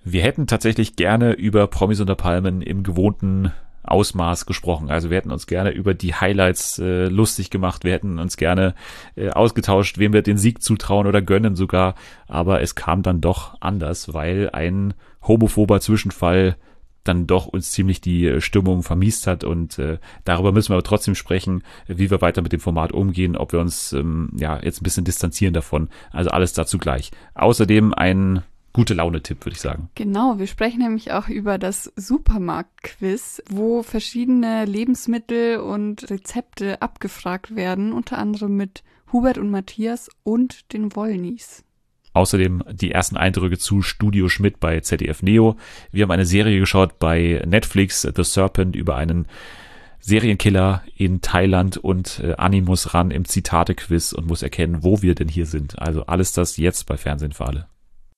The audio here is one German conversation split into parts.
Wir hätten tatsächlich gerne über Promis unter Palmen im gewohnten Ausmaß gesprochen. Also wir hätten uns gerne über die Highlights lustig gemacht. Wir hätten uns gerne ausgetauscht, wem wir den Sieg zutrauen oder gönnen sogar. Aber es kam dann doch anders, weil ein homophober Zwischenfall dann doch uns ziemlich die Stimmung vermiest hat. Und darüber müssen wir aber trotzdem sprechen, wie wir weiter mit dem Format umgehen, ob wir uns jetzt ein bisschen distanzieren davon. Also alles dazu gleich. Außerdem ein Gute-Laune-Tipp, würde ich sagen. Genau, wir sprechen nämlich auch über das Supermarkt-Quiz, wo verschiedene Lebensmittel und Rezepte abgefragt werden, unter anderem mit Hubert und Matthias und den Wollnies. Außerdem die ersten Eindrücke zu Studio Schmidt bei ZDF Neo. Wir haben eine Serie geschaut bei Netflix, The Serpent, über einen Serienkiller in Thailand, und Anni muss ran im Zitate-Quiz und muss erkennen, wo wir denn hier sind. Also alles das jetzt bei Fernsehen für alle.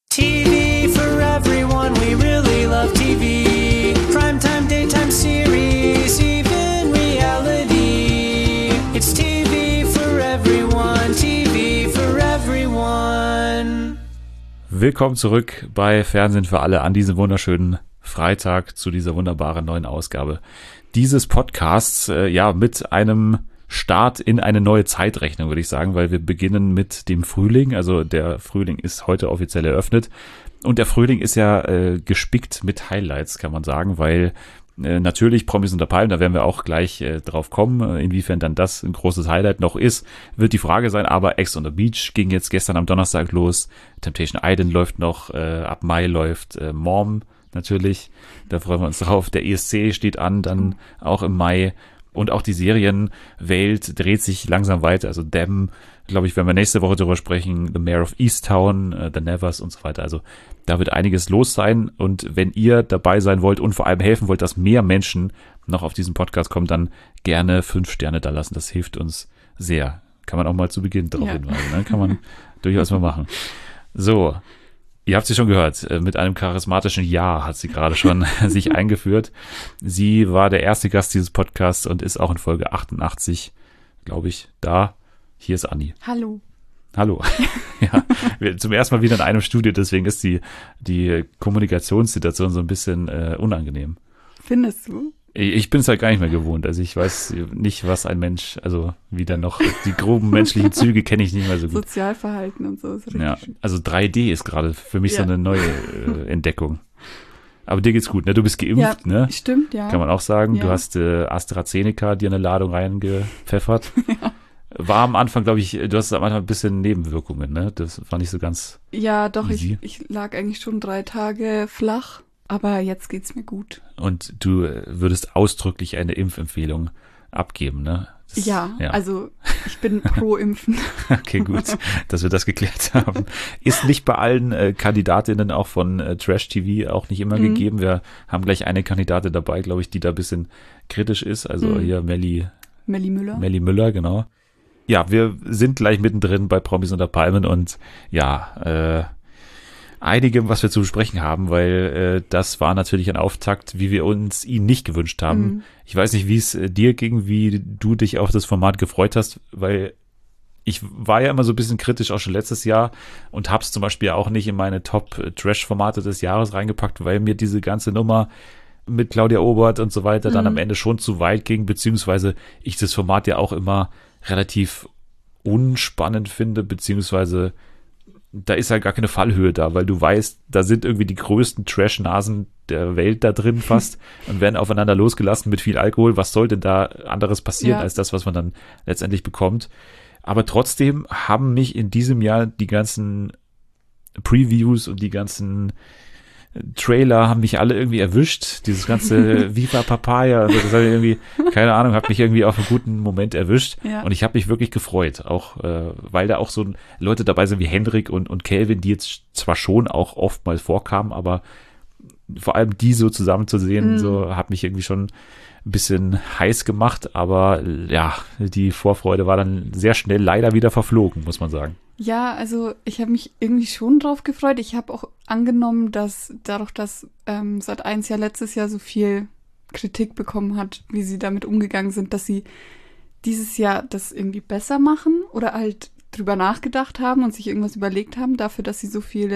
TV for everyone, we really love TV. Primetime, daytime series, even reality. It's TV for everyone, TV for everyone. Willkommen zurück bei Fernsehen für alle an diesem wunderschönen Freitag zu dieser wunderbaren neuen Ausgabe dieses Podcasts. Mit einem Start in eine neue Zeitrechnung, würde ich sagen, weil wir beginnen mit dem Frühling. Also der Frühling ist heute offiziell eröffnet und der Frühling ist ja gespickt mit Highlights, kann man sagen, weil natürlich Promis unter Palmen, da werden wir auch gleich drauf kommen, inwiefern dann das ein großes Highlight noch ist, wird die Frage sein. Aber Ex on the Beach ging jetzt gestern am Donnerstag los, Temptation Island läuft noch, ab Mai läuft Mom natürlich, da freuen wir uns drauf. Der ESC steht an, dann auch im Mai. Und auch die Serienwelt dreht sich langsam weiter. Also Them, glaube ich, werden wir nächste Woche darüber sprechen. The Mayor of Easttown, The Nevers und so weiter. Also da wird einiges los sein. Und wenn ihr dabei sein wollt und vor allem helfen wollt, dass mehr Menschen noch auf diesen Podcast kommen, dann gerne 5 Sterne da lassen. Das hilft uns sehr. Kann man auch mal zu Beginn darauf hinweisen. Ne? Kann man durchaus mal machen. So. Ihr habt sie schon gehört, mit einem charismatischen Ja hat sie gerade schon sich eingeführt. Sie war der erste Gast dieses Podcasts und ist auch in Folge 88, glaube ich, da. Hier ist Anni. Hallo. Hallo. Ja, wir zum ersten Mal wieder in einem Studio, deswegen ist die Kommunikationssituation so ein bisschen unangenehm. Findest du? Ich bin es halt gar nicht mehr gewohnt. Also ich weiß nicht, was ein Mensch, also wieder noch, die groben menschlichen Züge kenne ich nicht mehr so gut. Sozialverhalten und so ist richtig. Ja, also 3D ist gerade für mich so eine neue Entdeckung. Aber dir geht's gut, ne? Du bist geimpft, ne? Stimmt, ja. Kann man auch sagen. Ja. Du hast AstraZeneca dir eine Ladung reingepfeffert. Ja. War am Anfang, glaube ich, du hast am Anfang ein bisschen Nebenwirkungen, ne? Das war nicht so ganz Ja, doch, easy. Ich lag eigentlich schon 3 Tage flach. Aber jetzt geht's mir gut. Und du würdest ausdrücklich eine Impfempfehlung abgeben, ne? Ja, also ich bin pro Impfen. Okay, gut, dass wir das geklärt haben. Ist nicht bei allen Kandidatinnen auch von Trash TV auch nicht immer gegeben. Wir haben gleich eine Kandidatin dabei, glaube ich, die da ein bisschen kritisch ist. Also hier Melli Müller. Melli Müller, genau. Ja, wir sind gleich mittendrin bei Promis unter Palmen und einigem, was wir zu besprechen haben, weil das war natürlich ein Auftakt, wie wir uns ihn nicht gewünscht haben. Ich weiß nicht, wie es dir ging, wie du dich auf das Format gefreut hast, weil ich war ja immer so ein bisschen kritisch auch schon letztes Jahr und hab's zum Beispiel auch nicht in meine Top-Trash-Formate des Jahres reingepackt, weil mir diese ganze Nummer mit Claudia Obert und so weiter dann am Ende schon zu weit ging, beziehungsweise ich das Format ja auch immer relativ unspannend finde, beziehungsweise da ist halt gar keine Fallhöhe da, weil du weißt, da sind irgendwie die größten Trash-Nasen der Welt da drin fast und werden aufeinander losgelassen mit viel Alkohol. Was soll denn da anderes passieren als das, was man dann letztendlich bekommt? Aber trotzdem haben mich in diesem Jahr die ganzen Previews und die ganzen Trailer haben mich alle irgendwie erwischt. Dieses ganze Viva Papaya, also das hat irgendwie, keine Ahnung, hat mich irgendwie auf einen guten Moment erwischt. Ja. Und ich habe mich wirklich gefreut, auch weil da auch so Leute dabei sind wie Hendrik und Kelvin, die jetzt zwar schon auch oftmals vorkamen, aber vor allem die so zusammen zu sehen, so hat mich irgendwie schon ein bisschen heiß gemacht. Aber ja, die Vorfreude war dann sehr schnell leider wieder verflogen, muss man sagen. Ja, also ich habe mich irgendwie schon drauf gefreut. Ich habe auch angenommen, dass dadurch, dass Sat.1 ja letztes Jahr so viel Kritik bekommen hat, wie sie damit umgegangen sind, dass sie dieses Jahr das irgendwie besser machen oder halt drüber nachgedacht haben und sich irgendwas überlegt haben, dafür, dass sie so viele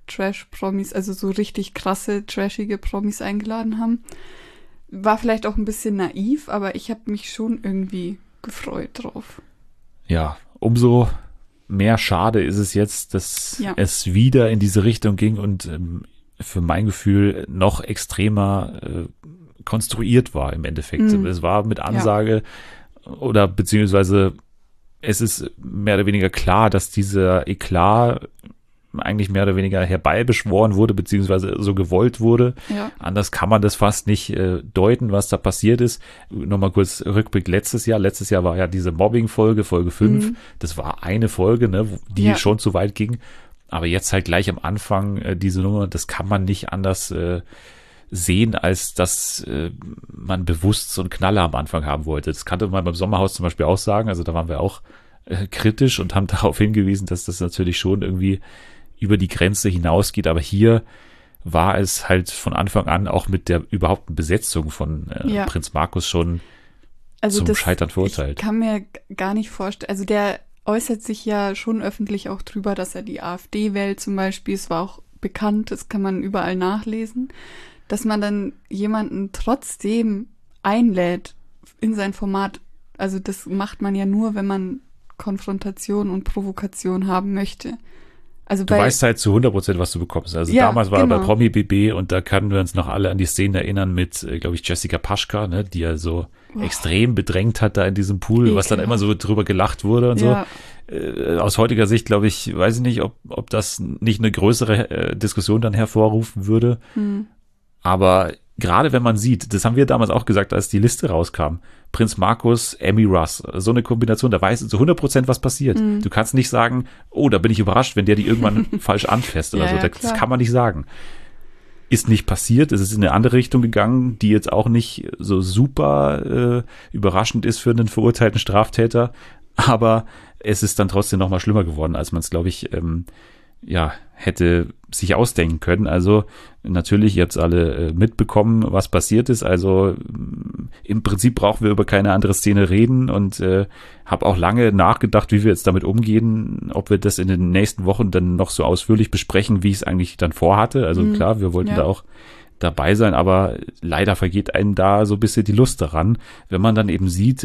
Trash-Promis, also so richtig krasse, trashige Promis eingeladen haben. War vielleicht auch ein bisschen naiv, aber ich habe mich schon irgendwie gefreut drauf. Ja, umso mehr schade ist es jetzt, dass es wieder in diese Richtung ging und für mein Gefühl noch extremer konstruiert war im Endeffekt. Es war mit Ansage oder beziehungsweise es ist mehr oder weniger klar, dass dieser Eklat eigentlich mehr oder weniger herbeibeschworen wurde, beziehungsweise so gewollt wurde. Ja. Anders kann man das fast nicht deuten, was da passiert ist. Nochmal kurz Rückblick letztes Jahr. Letztes Jahr war ja diese Mobbing-Folge, Folge 5. Das war eine Folge, ne, die schon zu weit ging. Aber jetzt halt gleich am Anfang diese Nummer, das kann man nicht anders sehen, als dass man bewusst so einen Knaller am Anfang haben wollte. Das kannte man beim Sommerhaus zum Beispiel auch sagen. Also da waren wir auch kritisch und haben darauf hingewiesen, dass das natürlich schon irgendwie über die Grenze hinausgeht. Aber hier war es halt von Anfang an auch mit der überhaupten Besetzung von Prinz Markus schon zum Scheitern verurteilt. Ich kann mir gar nicht vorstellen, also der äußert sich ja schon öffentlich auch drüber, dass er die AfD wählt zum Beispiel. Es war auch bekannt, das kann man überall nachlesen, dass man dann jemanden trotzdem einlädt in sein Format. Also das macht man ja nur, wenn man Konfrontation und Provokation haben möchte. Also du weißt halt zu 100%, was du bekommst. Also damals war er bei Promi BB und da können wir uns noch alle an die Szenen erinnern mit, glaube ich, Jessica Paschka, ne, die ja so extrem bedrängt hat da in diesem Pool, was dann immer so drüber gelacht wurde und so. Aus heutiger Sicht, glaube ich, weiß ich nicht, ob das nicht eine größere Diskussion dann hervorrufen würde. Aber gerade wenn man sieht, das haben wir damals auch gesagt, als die Liste rauskam, Prinz Markus, Emmy Russ, so eine Kombination, da weißt du zu 100%, was passiert. Du kannst nicht sagen, oh, da bin ich überrascht, wenn der die irgendwann falsch anfasst oder so. Das kann man nicht sagen. Ist nicht passiert, es ist in eine andere Richtung gegangen, die jetzt auch nicht so super überraschend ist für einen verurteilten Straftäter, aber es ist dann trotzdem noch mal schlimmer geworden, als man es, glaube ich, hätte sich ausdenken können. Also natürlich, ihr habt es alle mitbekommen, was passiert ist. Also im Prinzip brauchen wir über keine andere Szene reden und habe auch lange nachgedacht, wie wir jetzt damit umgehen, ob wir das in den nächsten Wochen dann noch so ausführlich besprechen, wie ich es eigentlich dann vorhatte. Also klar, wir wollten da auch dabei sein, aber leider vergeht einem da so ein bisschen die Lust daran, wenn man dann eben sieht,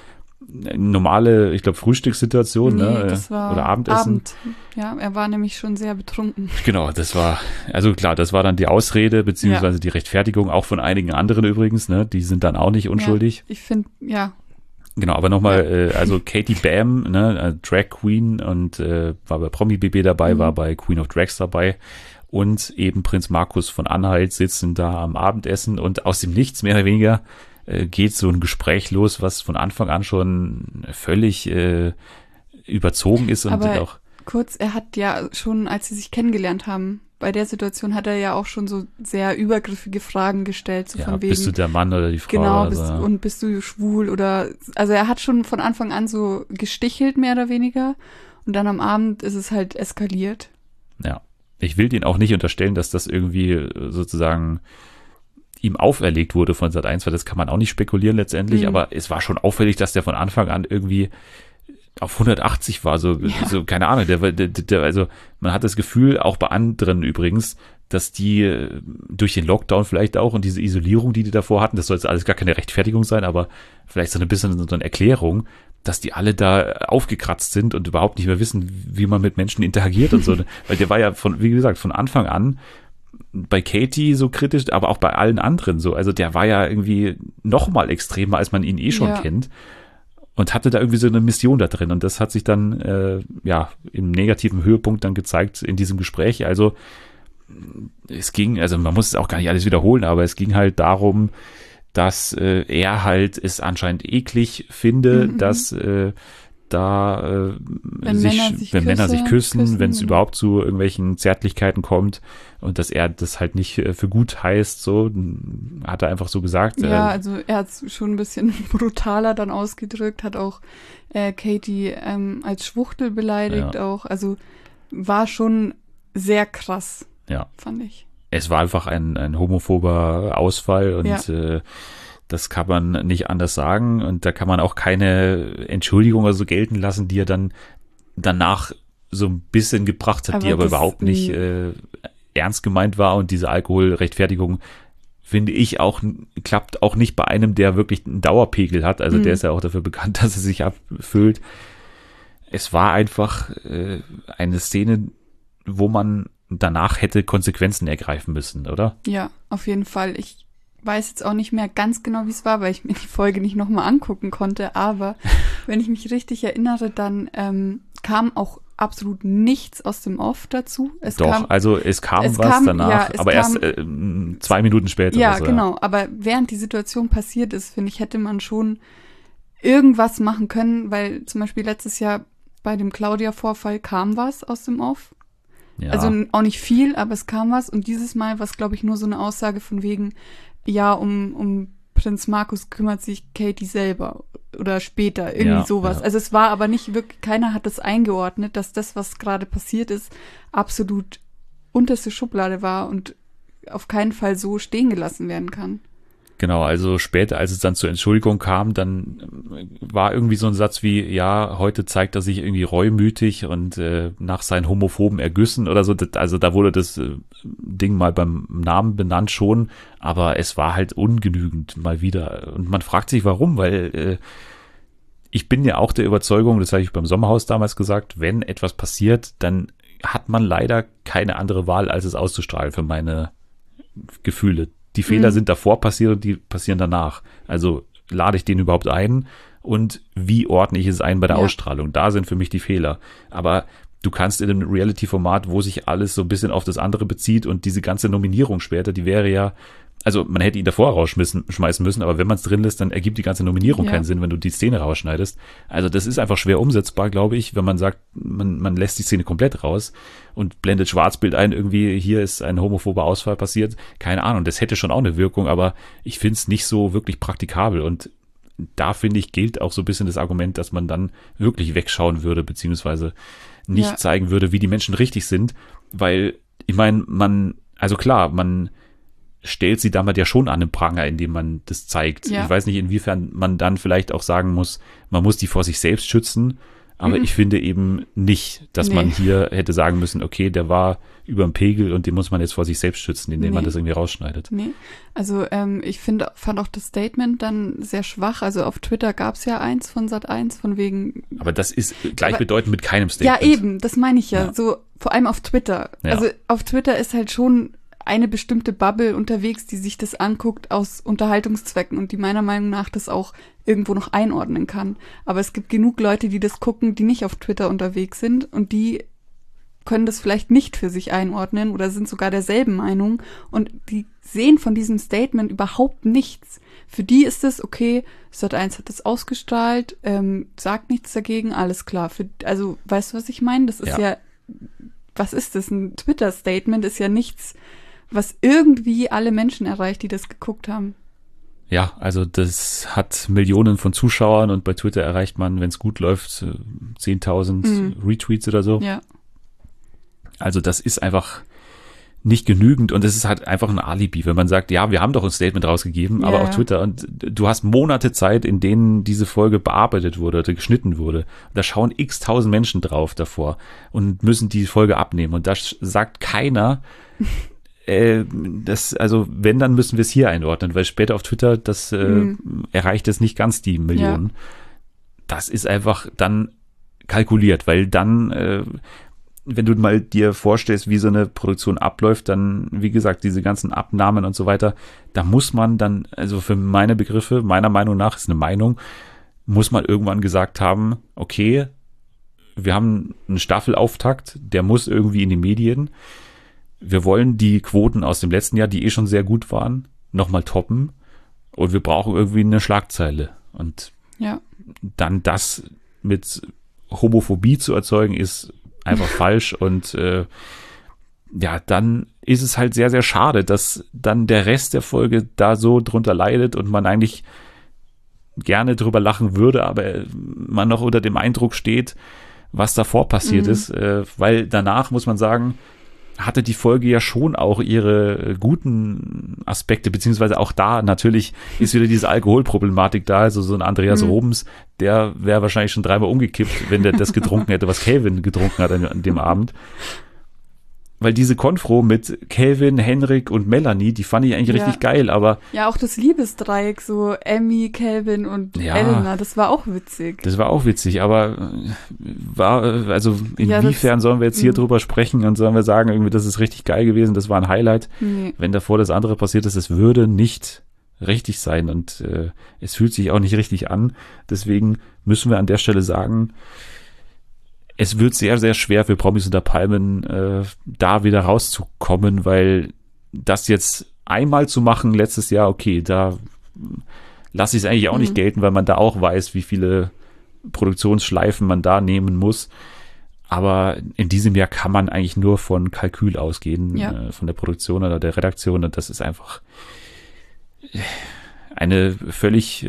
normale, ich glaube, Frühstückssituation, das war oder Abendessen. Abend. Ja, er war nämlich schon sehr betrunken. Genau, das war, also klar, das war dann die Ausrede, beziehungsweise die Rechtfertigung, auch von einigen anderen übrigens, ne, die sind dann auch nicht unschuldig. Ja, ich finde, Genau, aber nochmal, also Katie Bam, ne, Drag Queen und war bei Promi BB dabei, war bei Queen of Drags dabei und eben Prinz Markus von Anhalt sitzen da am Abendessen und aus dem Nichts mehr oder weniger geht so ein Gespräch los, was von Anfang an schon völlig überzogen ist. Und aber auch kurz, er hat ja schon, als sie sich kennengelernt haben, bei der Situation hat er ja auch schon so sehr übergriffige Fragen gestellt. So von wegen, bist du der Mann oder die Frau? Genau, oder so. Und bist du schwul oder, also er hat schon von Anfang an so gestichelt, mehr oder weniger. Und dann am Abend ist es halt eskaliert. Ja, ich will den auch nicht unterstellen, dass das irgendwie sozusagen ihm auferlegt wurde von Sat.1, weil das kann man auch nicht spekulieren letztendlich, aber es war schon auffällig, dass der von Anfang an irgendwie auf 180 war, so keine Ahnung, der, also man hat das Gefühl, auch bei anderen übrigens, dass die durch den Lockdown vielleicht auch und diese Isolierung, die davor hatten, das soll jetzt alles gar keine Rechtfertigung sein, aber vielleicht so ein bisschen so eine Erklärung, dass die alle da aufgekratzt sind und überhaupt nicht mehr wissen, wie man mit Menschen interagiert und so, weil der war ja wie gesagt, von Anfang an bei Katie so kritisch, aber auch bei allen anderen so. Also der war ja irgendwie noch mal extremer, als man ihn schon kennt und hatte da irgendwie so eine Mission da drin. Und das hat sich dann im negativen Höhepunkt dann gezeigt in diesem Gespräch. Also es ging, also man muss es auch gar nicht alles wiederholen, aber es ging halt darum, dass er halt es anscheinend eklig finde, dass wenn Männer sich küssen, wenn es überhaupt zu irgendwelchen Zärtlichkeiten kommt und dass er das halt nicht für gut heißt, so hat er einfach so gesagt. Ja, also er hat es schon ein bisschen brutaler dann ausgedrückt, hat auch Katie als Schwuchtel beleidigt auch, also war schon sehr krass, fand ich. Es war einfach ein homophober Ausfall und das kann man nicht anders sagen und da kann man auch keine Entschuldigung oder so gelten lassen, die er dann danach so ein bisschen gebracht hat, die aber überhaupt nicht ernst gemeint war, und diese Alkoholrechtfertigung, finde ich, auch klappt auch nicht bei einem, der wirklich einen Dauerpegel hat. Also der ist ja auch dafür bekannt, dass er sich abfüllt. Es war einfach eine Szene, wo man danach hätte Konsequenzen ergreifen müssen, oder? Ja, auf jeden Fall. Ich weiß jetzt auch nicht mehr ganz genau, wie es war, weil ich mir die Folge nicht nochmal angucken konnte. Aber wenn ich mich richtig erinnere, dann kam auch absolut nichts aus dem Off dazu. Es kam was danach, ja, aber erst 2 Minuten später. Ja, so, genau. Aber während die Situation passiert ist, finde ich, hätte man schon irgendwas machen können, weil zum Beispiel letztes Jahr bei dem Claudia-Vorfall kam was aus dem Off. Ja. Also auch nicht viel, aber es kam was. Und dieses Mal war es, glaube ich, nur so eine Aussage von wegen, ja, um Prinz Markus kümmert sich Katie selber oder später, irgendwie sowas. Ja. Also es war aber nicht wirklich, keiner hat das eingeordnet, dass das, was gerade passiert ist, absolut unterste Schublade war und auf keinen Fall so stehen gelassen werden kann. Genau, also später, als es dann zur Entschuldigung kam, dann war irgendwie so ein Satz wie, ja, heute zeigt er sich irgendwie reumütig und nach seinen homophoben Ergüssen oder so. Also da wurde das Ding mal beim Namen benannt schon, aber es war halt ungenügend mal wieder. Und man fragt sich, warum, weil ich bin ja auch der Überzeugung, das habe ich beim Sommerhaus damals gesagt, wenn etwas passiert, dann hat man leider keine andere Wahl, als es auszustrahlen für meine Gefühle. Die Fehler sind davor passiert und die passieren danach. Also lade ich den überhaupt ein und wie ordne ich es ein bei der Ausstrahlung? Da sind für mich die Fehler. Aber du kannst in einem Reality-Format, wo sich alles so ein bisschen auf das andere bezieht und diese ganze Nominierung später, die wäre ja, also man hätte ihn davor rausschmeißen müssen, aber wenn man es drin lässt, dann ergibt die ganze Nominierung keinen Sinn, wenn du die Szene rausschneidest. Also das ist einfach schwer umsetzbar, glaube ich, wenn man sagt, man lässt die Szene komplett raus und blendet Schwarzbild ein, irgendwie hier ist ein homophober Ausfall passiert. Keine Ahnung, das hätte schon auch eine Wirkung, aber ich finde es nicht so wirklich praktikabel, und da finde ich, gilt auch so ein bisschen das Argument, dass man dann wirklich wegschauen würde, beziehungsweise nicht zeigen würde, wie die Menschen richtig sind, weil ich meine, man stellt sie damit ja schon an den Pranger, indem man das zeigt. Ja. Ich weiß nicht, inwiefern man dann vielleicht auch sagen muss, man muss die vor sich selbst schützen, aber ich finde eben nicht, dass man hier hätte sagen müssen, okay, der war über dem Pegel und den muss man jetzt vor sich selbst schützen, indem man das irgendwie rausschneidet. Nee, also ich fand auch das Statement dann sehr schwach. Also auf Twitter gab es ja eins von Sat.1 von wegen... Aber das ist gleichbedeutend mit keinem Statement. Ja, eben, das meine ich ja. So vor allem auf Twitter. Ja. Also auf Twitter ist halt schon eine bestimmte Bubble unterwegs, die sich das anguckt aus Unterhaltungszwecken und die meiner Meinung nach das auch irgendwo noch einordnen kann. Aber es gibt genug Leute, die das gucken, die nicht auf Twitter unterwegs sind und die können das vielleicht nicht für sich einordnen oder sind sogar derselben Meinung und die sehen von diesem Statement überhaupt nichts. Für die ist es, okay, Sat.1 hat das ausgestrahlt, sagt nichts dagegen, alles klar. Also, weißt du, was ich meine? Das ist ja, was ist das? Ein Twitter-Statement ist ja nichts, was irgendwie alle Menschen erreicht, die das geguckt haben. Ja, also das hat Millionen von Zuschauern und bei Twitter erreicht man, wenn es gut läuft, 10.000 Retweets oder so. Ja. Also das ist einfach nicht genügend und es ist halt einfach ein Alibi, wenn man sagt, ja, wir haben doch ein Statement rausgegeben, aber auf Twitter, und du hast Monate Zeit, in denen diese Folge bearbeitet wurde oder geschnitten wurde. Da schauen x-tausend Menschen drauf davor und müssen die Folge abnehmen und da sagt keiner, also wenn, dann müssen wir es hier einordnen, weil später auf Twitter, das erreicht es nicht ganz die Millionen. Ja. Das ist einfach dann kalkuliert, weil dann, wenn du mal dir vorstellst, wie so eine Produktion abläuft, dann, wie gesagt, diese ganzen Abnahmen und so weiter, da muss man dann, also für meine Begriffe, meiner Meinung nach, ist eine Meinung, muss man irgendwann gesagt haben, okay, wir haben einen Staffelauftakt, der muss irgendwie in die Medien. Wir wollen die Quoten aus dem letzten Jahr, die schon sehr gut waren, nochmal toppen. Und wir brauchen irgendwie eine Schlagzeile. Und dann das mit Homophobie zu erzeugen, ist einfach falsch. Und dann ist es halt sehr, sehr schade, dass dann der Rest der Folge da so drunter leidet und man eigentlich gerne drüber lachen würde, aber man noch unter dem Eindruck steht, was davor passiert ist. Weil danach, muss man sagen, hatte die Folge ja schon auch ihre guten Aspekte, beziehungsweise auch da natürlich ist wieder diese Alkoholproblematik da, also so ein Andreas Robens, der wäre wahrscheinlich schon 3-mal umgekippt, wenn der das getrunken hätte, was Calvin getrunken hat an dem Abend. Weil diese Konfro mit Calvin, Henrik und Melanie, die fand ich eigentlich richtig geil, aber... Ja, auch das Liebesdreieck, so Emmy, Calvin und Elena, das war auch witzig. Das war auch witzig, aber also inwiefern sollen wir jetzt hier drüber sprechen und sollen wir sagen, irgendwie, das ist richtig geil gewesen, das war ein Highlight. Nee. Wenn davor das andere passiert ist, es würde nicht richtig sein und es fühlt sich auch nicht richtig an. Deswegen müssen wir an der Stelle sagen, es wird sehr, sehr schwer für Promis unter Palmen, da wieder rauszukommen, weil das jetzt einmal zu machen letztes Jahr, okay, da lasse ich es eigentlich auch nicht gelten, weil man da auch weiß, wie viele Produktionsschleifen man da nehmen muss. Aber in diesem Jahr kann man eigentlich nur von Kalkül ausgehen, von der Produktion oder der Redaktion. Und das ist einfach eine völlig...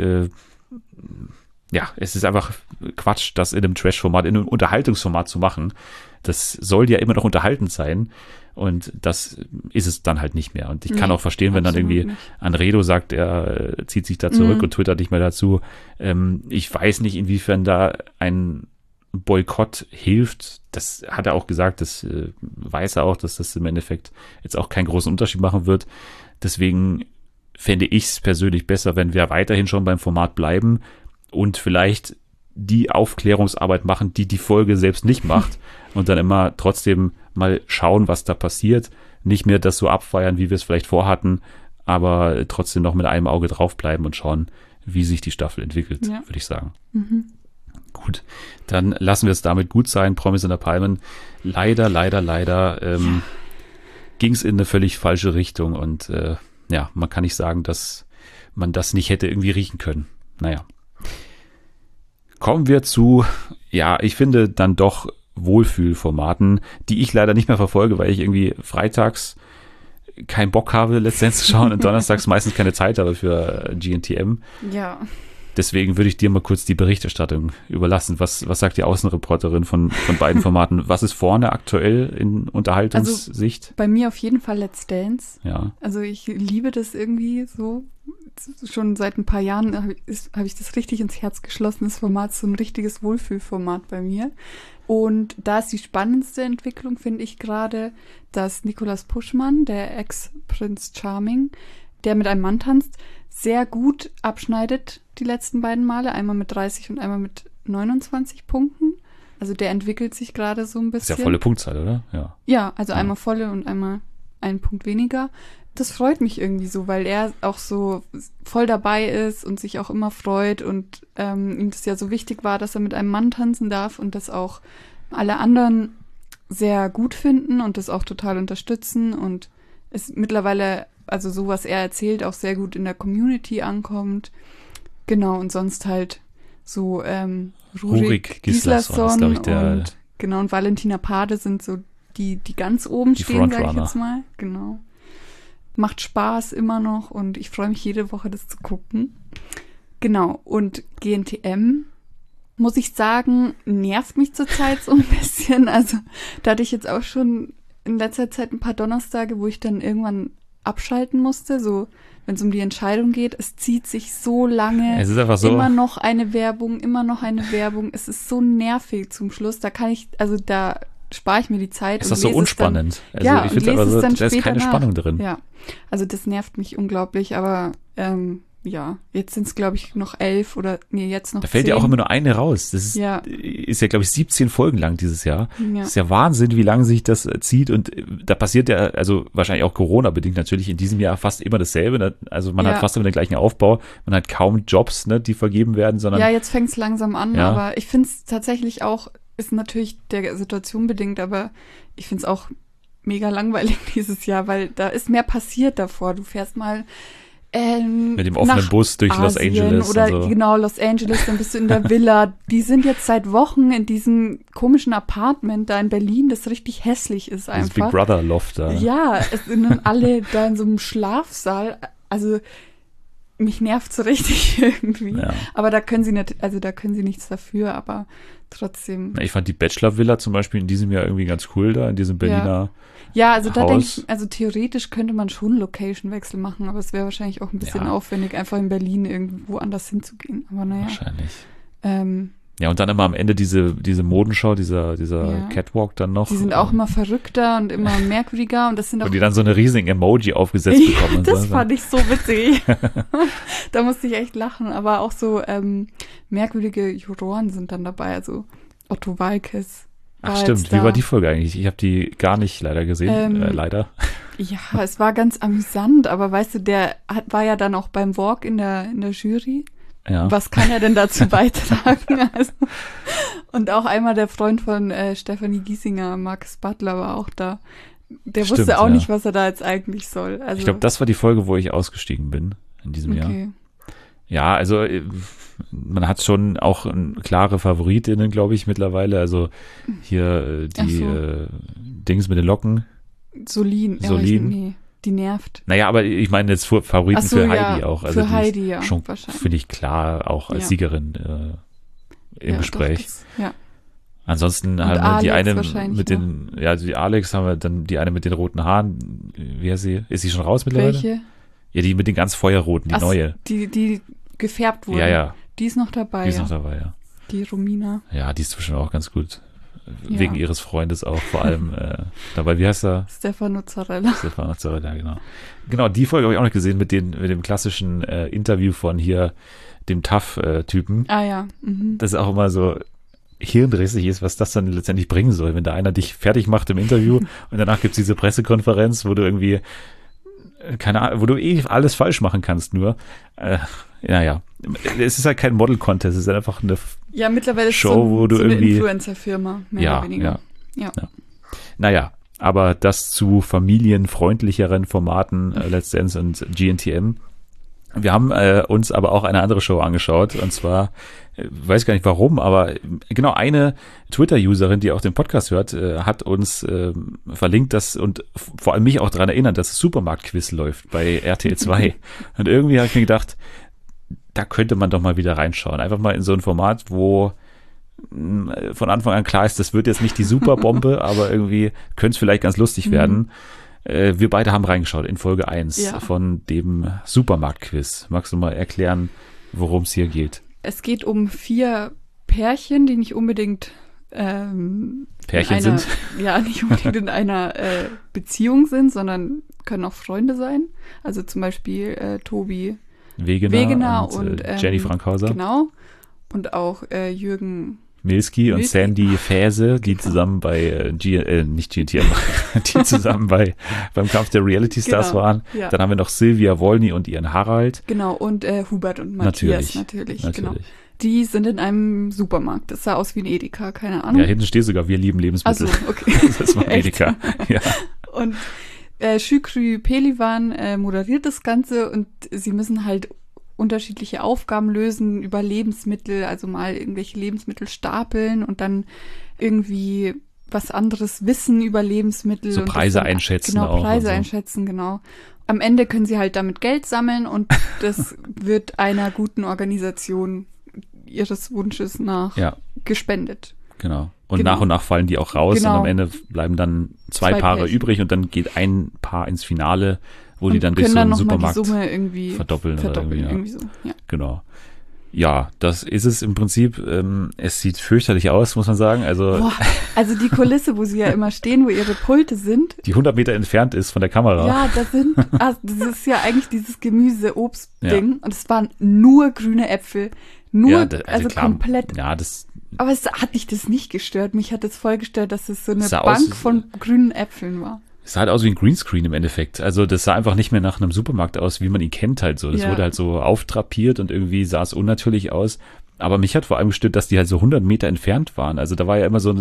es ist einfach Quatsch, das in einem Trash-Format, in einem Unterhaltungsformat zu machen. Das soll ja immer noch unterhaltend sein. Und das ist es dann halt nicht mehr. Und ich kann auch verstehen, wenn dann irgendwie Anredo sagt, er zieht sich da zurück und twittert nicht mehr dazu. Ich weiß nicht, inwiefern da ein Boykott hilft. Das hat er auch gesagt, das weiß er auch, dass das im Endeffekt jetzt auch keinen großen Unterschied machen wird. Deswegen fände ich es persönlich besser, wenn wir weiterhin schon beim Format bleiben und vielleicht die Aufklärungsarbeit machen, die Folge selbst nicht macht und dann immer trotzdem mal schauen, was da passiert. Nicht mehr das so abfeiern, wie wir es vielleicht vorhatten, aber trotzdem noch mit einem Auge draufbleiben und schauen, wie sich die Staffel entwickelt, würde ich sagen. Gut, dann lassen wir es damit gut sein. Promis unter Palmen. Leider ging es in eine völlig falsche Richtung und man kann nicht sagen, dass man das nicht hätte irgendwie riechen können. Naja. Kommen wir zu, ich finde dann doch Wohlfühlformaten, die ich leider nicht mehr verfolge, weil ich irgendwie freitags keinen Bock habe, letztendlich zu schauen und donnerstags meistens keine Zeit habe für GNTM. Ja. Deswegen würde ich dir mal kurz die Berichterstattung überlassen. Was sagt die Außenreporterin von beiden Formaten? Was ist vorne aktuell in Unterhaltungssicht? Also bei mir auf jeden Fall Let's Dance. Ja. Also ich liebe das irgendwie so. Schon seit ein paar Jahren habe ich das richtig ins Herz geschlossen, das Format, so ein richtiges Wohlfühlformat bei mir. Und da ist die spannendste Entwicklung, finde ich gerade, dass Nicolas Puschmann, der Ex-Prinz Charming, der mit einem Mann tanzt, sehr gut abschneidet die letzten beiden Male. Einmal mit 30 und einmal mit 29 Punkten. Also der entwickelt sich gerade so ein bisschen. Das ist ja volle Punktzahl, oder? Ja, also einmal volle und einmal einen Punkt weniger. Das freut mich irgendwie so, weil er auch so voll dabei ist und sich auch immer freut und ihm das ja so wichtig war, dass er mit einem Mann tanzen darf und das auch alle anderen sehr gut finden und das auch total unterstützen und es mittlerweile, also so was er erzählt, auch sehr gut in der Community ankommt. Genau, und sonst halt so Rurik Gislason und Valentina Pade sind so die ganz oben die stehen, sag ich jetzt mal. Genau. Macht Spaß immer noch und ich freue mich jede Woche, das zu gucken. Genau, und GNTM, muss ich sagen, nervt mich zurzeit so ein bisschen. Also da hatte ich jetzt auch schon in letzter Zeit ein paar Donnerstage, wo ich dann irgendwann abschalten musste, so wenn es um die Entscheidung geht. Es zieht sich so lange. Es ist einfach so. Immer noch eine Werbung. Es ist so nervig zum Schluss. Da spare ich mir die Zeit. Ist das so unspannend? Ich finde aber da ist keine Spannung drin. Ja, also das nervt mich unglaublich, aber jetzt sind es, glaube ich, noch 11 oder jetzt noch 10. Da fällt ja auch immer nur eine raus. Das ist ja, glaube ich, 17 Folgen lang dieses Jahr. Ja. Das ist ja Wahnsinn, wie lange sich das zieht und da passiert ja, also wahrscheinlich auch Corona-bedingt natürlich in diesem Jahr fast immer dasselbe. Also man hat fast immer den gleichen Aufbau. Man hat kaum Jobs, die vergeben werden, sondern... Ja, jetzt fängt es langsam an, aber ich finde es tatsächlich auch, ist natürlich der Situation bedingt, aber ich finde es auch mega langweilig dieses Jahr, weil da ist mehr passiert davor. Du fährst mal mit dem offenen Bus durch Asien Los Angeles. Oder so. Genau, Los Angeles, dann bist du in der Villa. Die sind jetzt seit Wochen in diesem komischen Apartment da in Berlin, das richtig hässlich ist einfach. Das Big Brother Loft da. Ja, es sind dann alle da in so einem Schlafsaal. Also mich nervt so richtig irgendwie. Ja. Aber da können sie nichts dafür, aber trotzdem. Ich fand die Bachelor-Villa zum Beispiel in diesem Jahr irgendwie ganz cool da, in diesem Berliner Ja, also da denke Haus. ich, also theoretisch könnte man schon Location-Wechsel machen, aber es wäre wahrscheinlich auch ein bisschen aufwendig, einfach in Berlin irgendwo anders hinzugehen. Aber naja. Wahrscheinlich. Ähm, Ja, und dann immer am Ende diese Modenschau, dieser Ja. Catwalk dann noch. die sind auch immer verrückter und immer merkwürdiger und das sind auch. Und die dann so eine riesigen Emoji aufgesetzt bekommen. Und Das so. fand ich so witzig. Da musste ich echt lachen, aber auch so merkwürdige Juroren sind dann dabei, also Otto Waalkes. Ach war stimmt, jetzt wie da. war die Folge eigentlich? Ich habe die gar nicht leider gesehen, leider. Ja, es war ganz amüsant, aber weißt du, war ja dann auch beim Walk in der Jury. Ja. Was kann er denn dazu beitragen? Also, und auch einmal der Freund von Stefanie Giesinger, Max Butler, war auch da. Der Stimmt, wusste auch ja. nicht, was er da jetzt eigentlich soll. Also, Ich glaube, das war die Folge, wo ich ausgestiegen bin in diesem Jahr. okay. Ja, also man hat schon auch klare Favoritinnen, glaube ich, mittlerweile. Also hier Ach die so. Dings mit den Locken. Solin. Solin. Nee, die nervt. Naja, aber ich meine jetzt Favoriten Ach so, für ja, Heidi auch. für Also die Heidi, ist ja, schon, wahrscheinlich. finde ich, klar auch als Ja. Siegerin im Ja, Gespräch. Doch, das, ja. Ansonsten Und haben wir die Alex eine wahrscheinlich mit den, ja, die Alex haben wir dann die eine mit den roten Haaren. Wie heißt sie? Ist sie schon raus mittlerweile? Welche? Ja, die mit den ganz feuerroten, die Ach, neue. Die gefärbt wurde. Ja, ja, Die ist noch dabei. die ist ja. noch dabei, ja. Die Romina. Ja, die ist zwischen auch ganz gut. Ja. Wegen ihres Freundes auch vor allem dabei. Wie heißt er? Stefano Zarella. Stefan Mozzarella, genau. Genau, die Folge habe ich auch noch gesehen mit dem klassischen Interview von hier, dem TAF-Typen. Ah ja. Mhm. Das ist auch immer so hirnrissig ist, was das dann letztendlich bringen soll, wenn da einer dich fertig macht im Interview und danach gibt's diese Pressekonferenz, wo du irgendwie keine Ahnung, wo du alles falsch machen kannst nur. Naja, es ist halt kein Model-Contest, es ist einfach eine Ja, mittlerweile ist Show, wo du so eine irgendwie- Influencer-Firma, mehr Ja, oder weniger. Ja. Naja, aber das zu familienfreundlicheren Formaten Let's Dance und GNTM. Wir haben uns aber auch eine andere Show angeschaut und zwar, weiß gar nicht warum, aber genau eine Twitter-Userin, die auch den Podcast hört, hat uns verlinkt und vor allem mich auch daran erinnert, dass das Supermarkt-Quiz läuft bei RTL 2. Und irgendwie habe ich mir gedacht, da könnte man doch mal wieder reinschauen. Einfach mal in so ein Format, wo von Anfang an klar ist, das wird jetzt nicht die Superbombe, aber irgendwie könnte es vielleicht ganz lustig werden. Wir beide haben reingeschaut in Folge 1 Ja. von dem Supermarkt-Quiz. Magst du mal erklären, worum es hier geht? Es geht um 4 Pärchen, die nicht unbedingt Pärchen in einer, sind? Ja, nicht unbedingt in einer Beziehung sind, sondern können auch Freunde sein. Also zum Beispiel Tobi Wegener und Jenny Frankhauser, Genau. Und auch Jürgen. Milski und Milski. Sandy Fäse, die zusammen bei nicht GNTM, die zusammen beim Kampf der Reality Stars Genau, waren. ja. Dann haben wir noch Silvia Wolny und ihren Harald. Genau, und Hubert und Matthias natürlich. Genau. Die sind in einem Supermarkt. Das sah aus wie ein Edeka, keine Ahnung. Ja, hinten steht sogar, wir lieben Lebensmittel. Ach so, okay. Das war Echt? Edeka. Ja. Und Şükrü Pelivan moderiert das Ganze und sie müssen halt unterschiedliche Aufgaben lösen über Lebensmittel, also mal irgendwelche Lebensmittel stapeln und dann irgendwie was anderes wissen über Lebensmittel. So und das Preise dann, einschätzen genau, auch und Preise so. einschätzen, genau. Am Ende können sie halt damit Geld sammeln und das wird einer guten Organisation ihres Wunsches nach Ja. gespendet. Genau. Und Genau. nach und nach fallen die auch raus Genau. und am Ende bleiben dann 2 Paare Pärchen. übrig und dann geht ein Paar ins Finale, wo die Und dann durch können so dann einen noch mal die Supermarkt Summe irgendwie verdoppeln oder irgendwie, ja. irgendwie so. Ja. Genau. Ja, das ist es im Prinzip. Es sieht fürchterlich aus, muss man sagen. Also Boah, also die Kulisse, wo sie ja immer stehen, wo ihre Pulte sind. die 100 Meter entfernt ist von der Kamera. Ja, das ist ja eigentlich dieses Gemüse-Obst-Ding. Und es waren nur grüne Äpfel. Nur, also klar, komplett. Ja, das Aber es hat mich das nicht gestört. Mich hat es voll gestört, dass es so eine sah Bank aus- von grünen Äpfeln war. sah halt aus wie ein Greenscreen im Endeffekt. Also das sah einfach nicht mehr nach einem Supermarkt aus, wie man ihn kennt halt so. Das Ja. wurde halt so auftrapiert und irgendwie sah es unnatürlich aus. Aber mich hat vor allem gestört, dass die halt so 100 Meter entfernt waren. Also da war ja immer so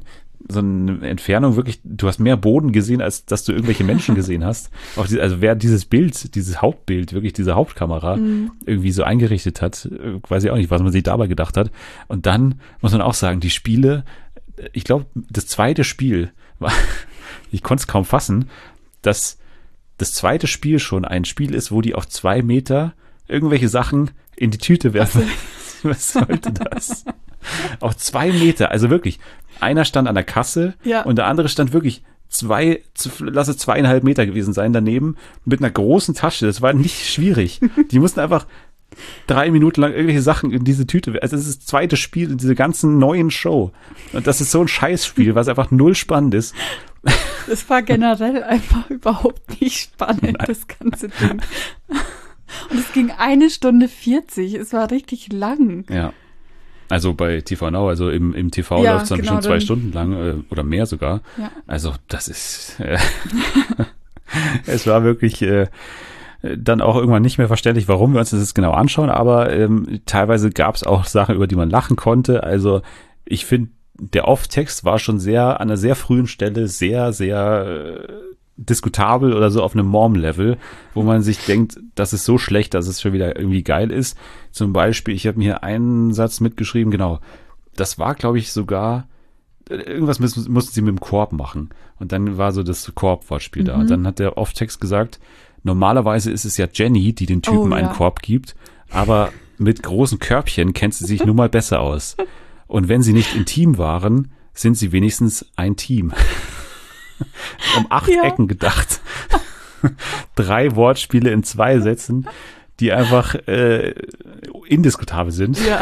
eine Entfernung wirklich, du hast mehr Boden gesehen, als dass du irgendwelche Menschen gesehen hast. Auch also wer dieses Bild, dieses Hauptbild, wirklich diese Hauptkamera irgendwie so eingerichtet hat, weiß ich auch nicht, was man sich dabei gedacht hat. Und dann muss man auch sagen, die Spiele, ich glaube, das zweite Spiel war, ich konnte es kaum fassen, dass das zweite Spiel schon ein Spiel ist, wo die auf 2 Meter irgendwelche Sachen in die Tüte werfen. Was sollte das? Auf 2 Meter, also wirklich. Einer stand an der Kasse und der andere stand wirklich lass es 2,5 Meter gewesen sein daneben mit einer großen Tasche. Das war nicht schwierig. Die mussten einfach 3 Minuten lang irgendwelche Sachen in diese Tüte. Also es ist das zweite Spiel in dieser ganzen neuen Show. Und das ist so ein Scheißspiel, was einfach null spannend ist. Das war generell einfach überhaupt nicht spannend, das ganze Ding. Und es ging 1 Stunde 40. Es war richtig lang. Ja. Also bei TV Now, also im TV läuft es dann bestimmt 2 Stunden lang oder mehr sogar. Ja. Also das ist es war wirklich dann auch irgendwann nicht mehr verständlich, warum wir uns das jetzt genau anschauen, aber teilweise gab es auch Sachen, über die man lachen konnte. Also ich finde, der Off-Text war schon an einer sehr frühen Stelle sehr, sehr diskutabel oder so auf einem Mom-Level, wo man sich denkt, das ist so schlecht, dass es schon wieder irgendwie geil ist. Zum Beispiel, ich habe mir hier einen Satz mitgeschrieben, genau, das war, glaube ich, sogar, irgendwas mussten sie mit dem Korb machen. Und dann war so das Korb-Wortspiel da. Und dann hat der Off-Text gesagt, normalerweise ist es ja Jenny, die den Typen einen Korb gibt, aber mit großen Körbchen kennt sie sich nun mal besser aus. Und wenn sie nicht intim waren, sind sie wenigstens ein Team. Um 8 Ecken gedacht. 3 Wortspiele in 2 Sätzen, die einfach indiskutabel sind. Ja.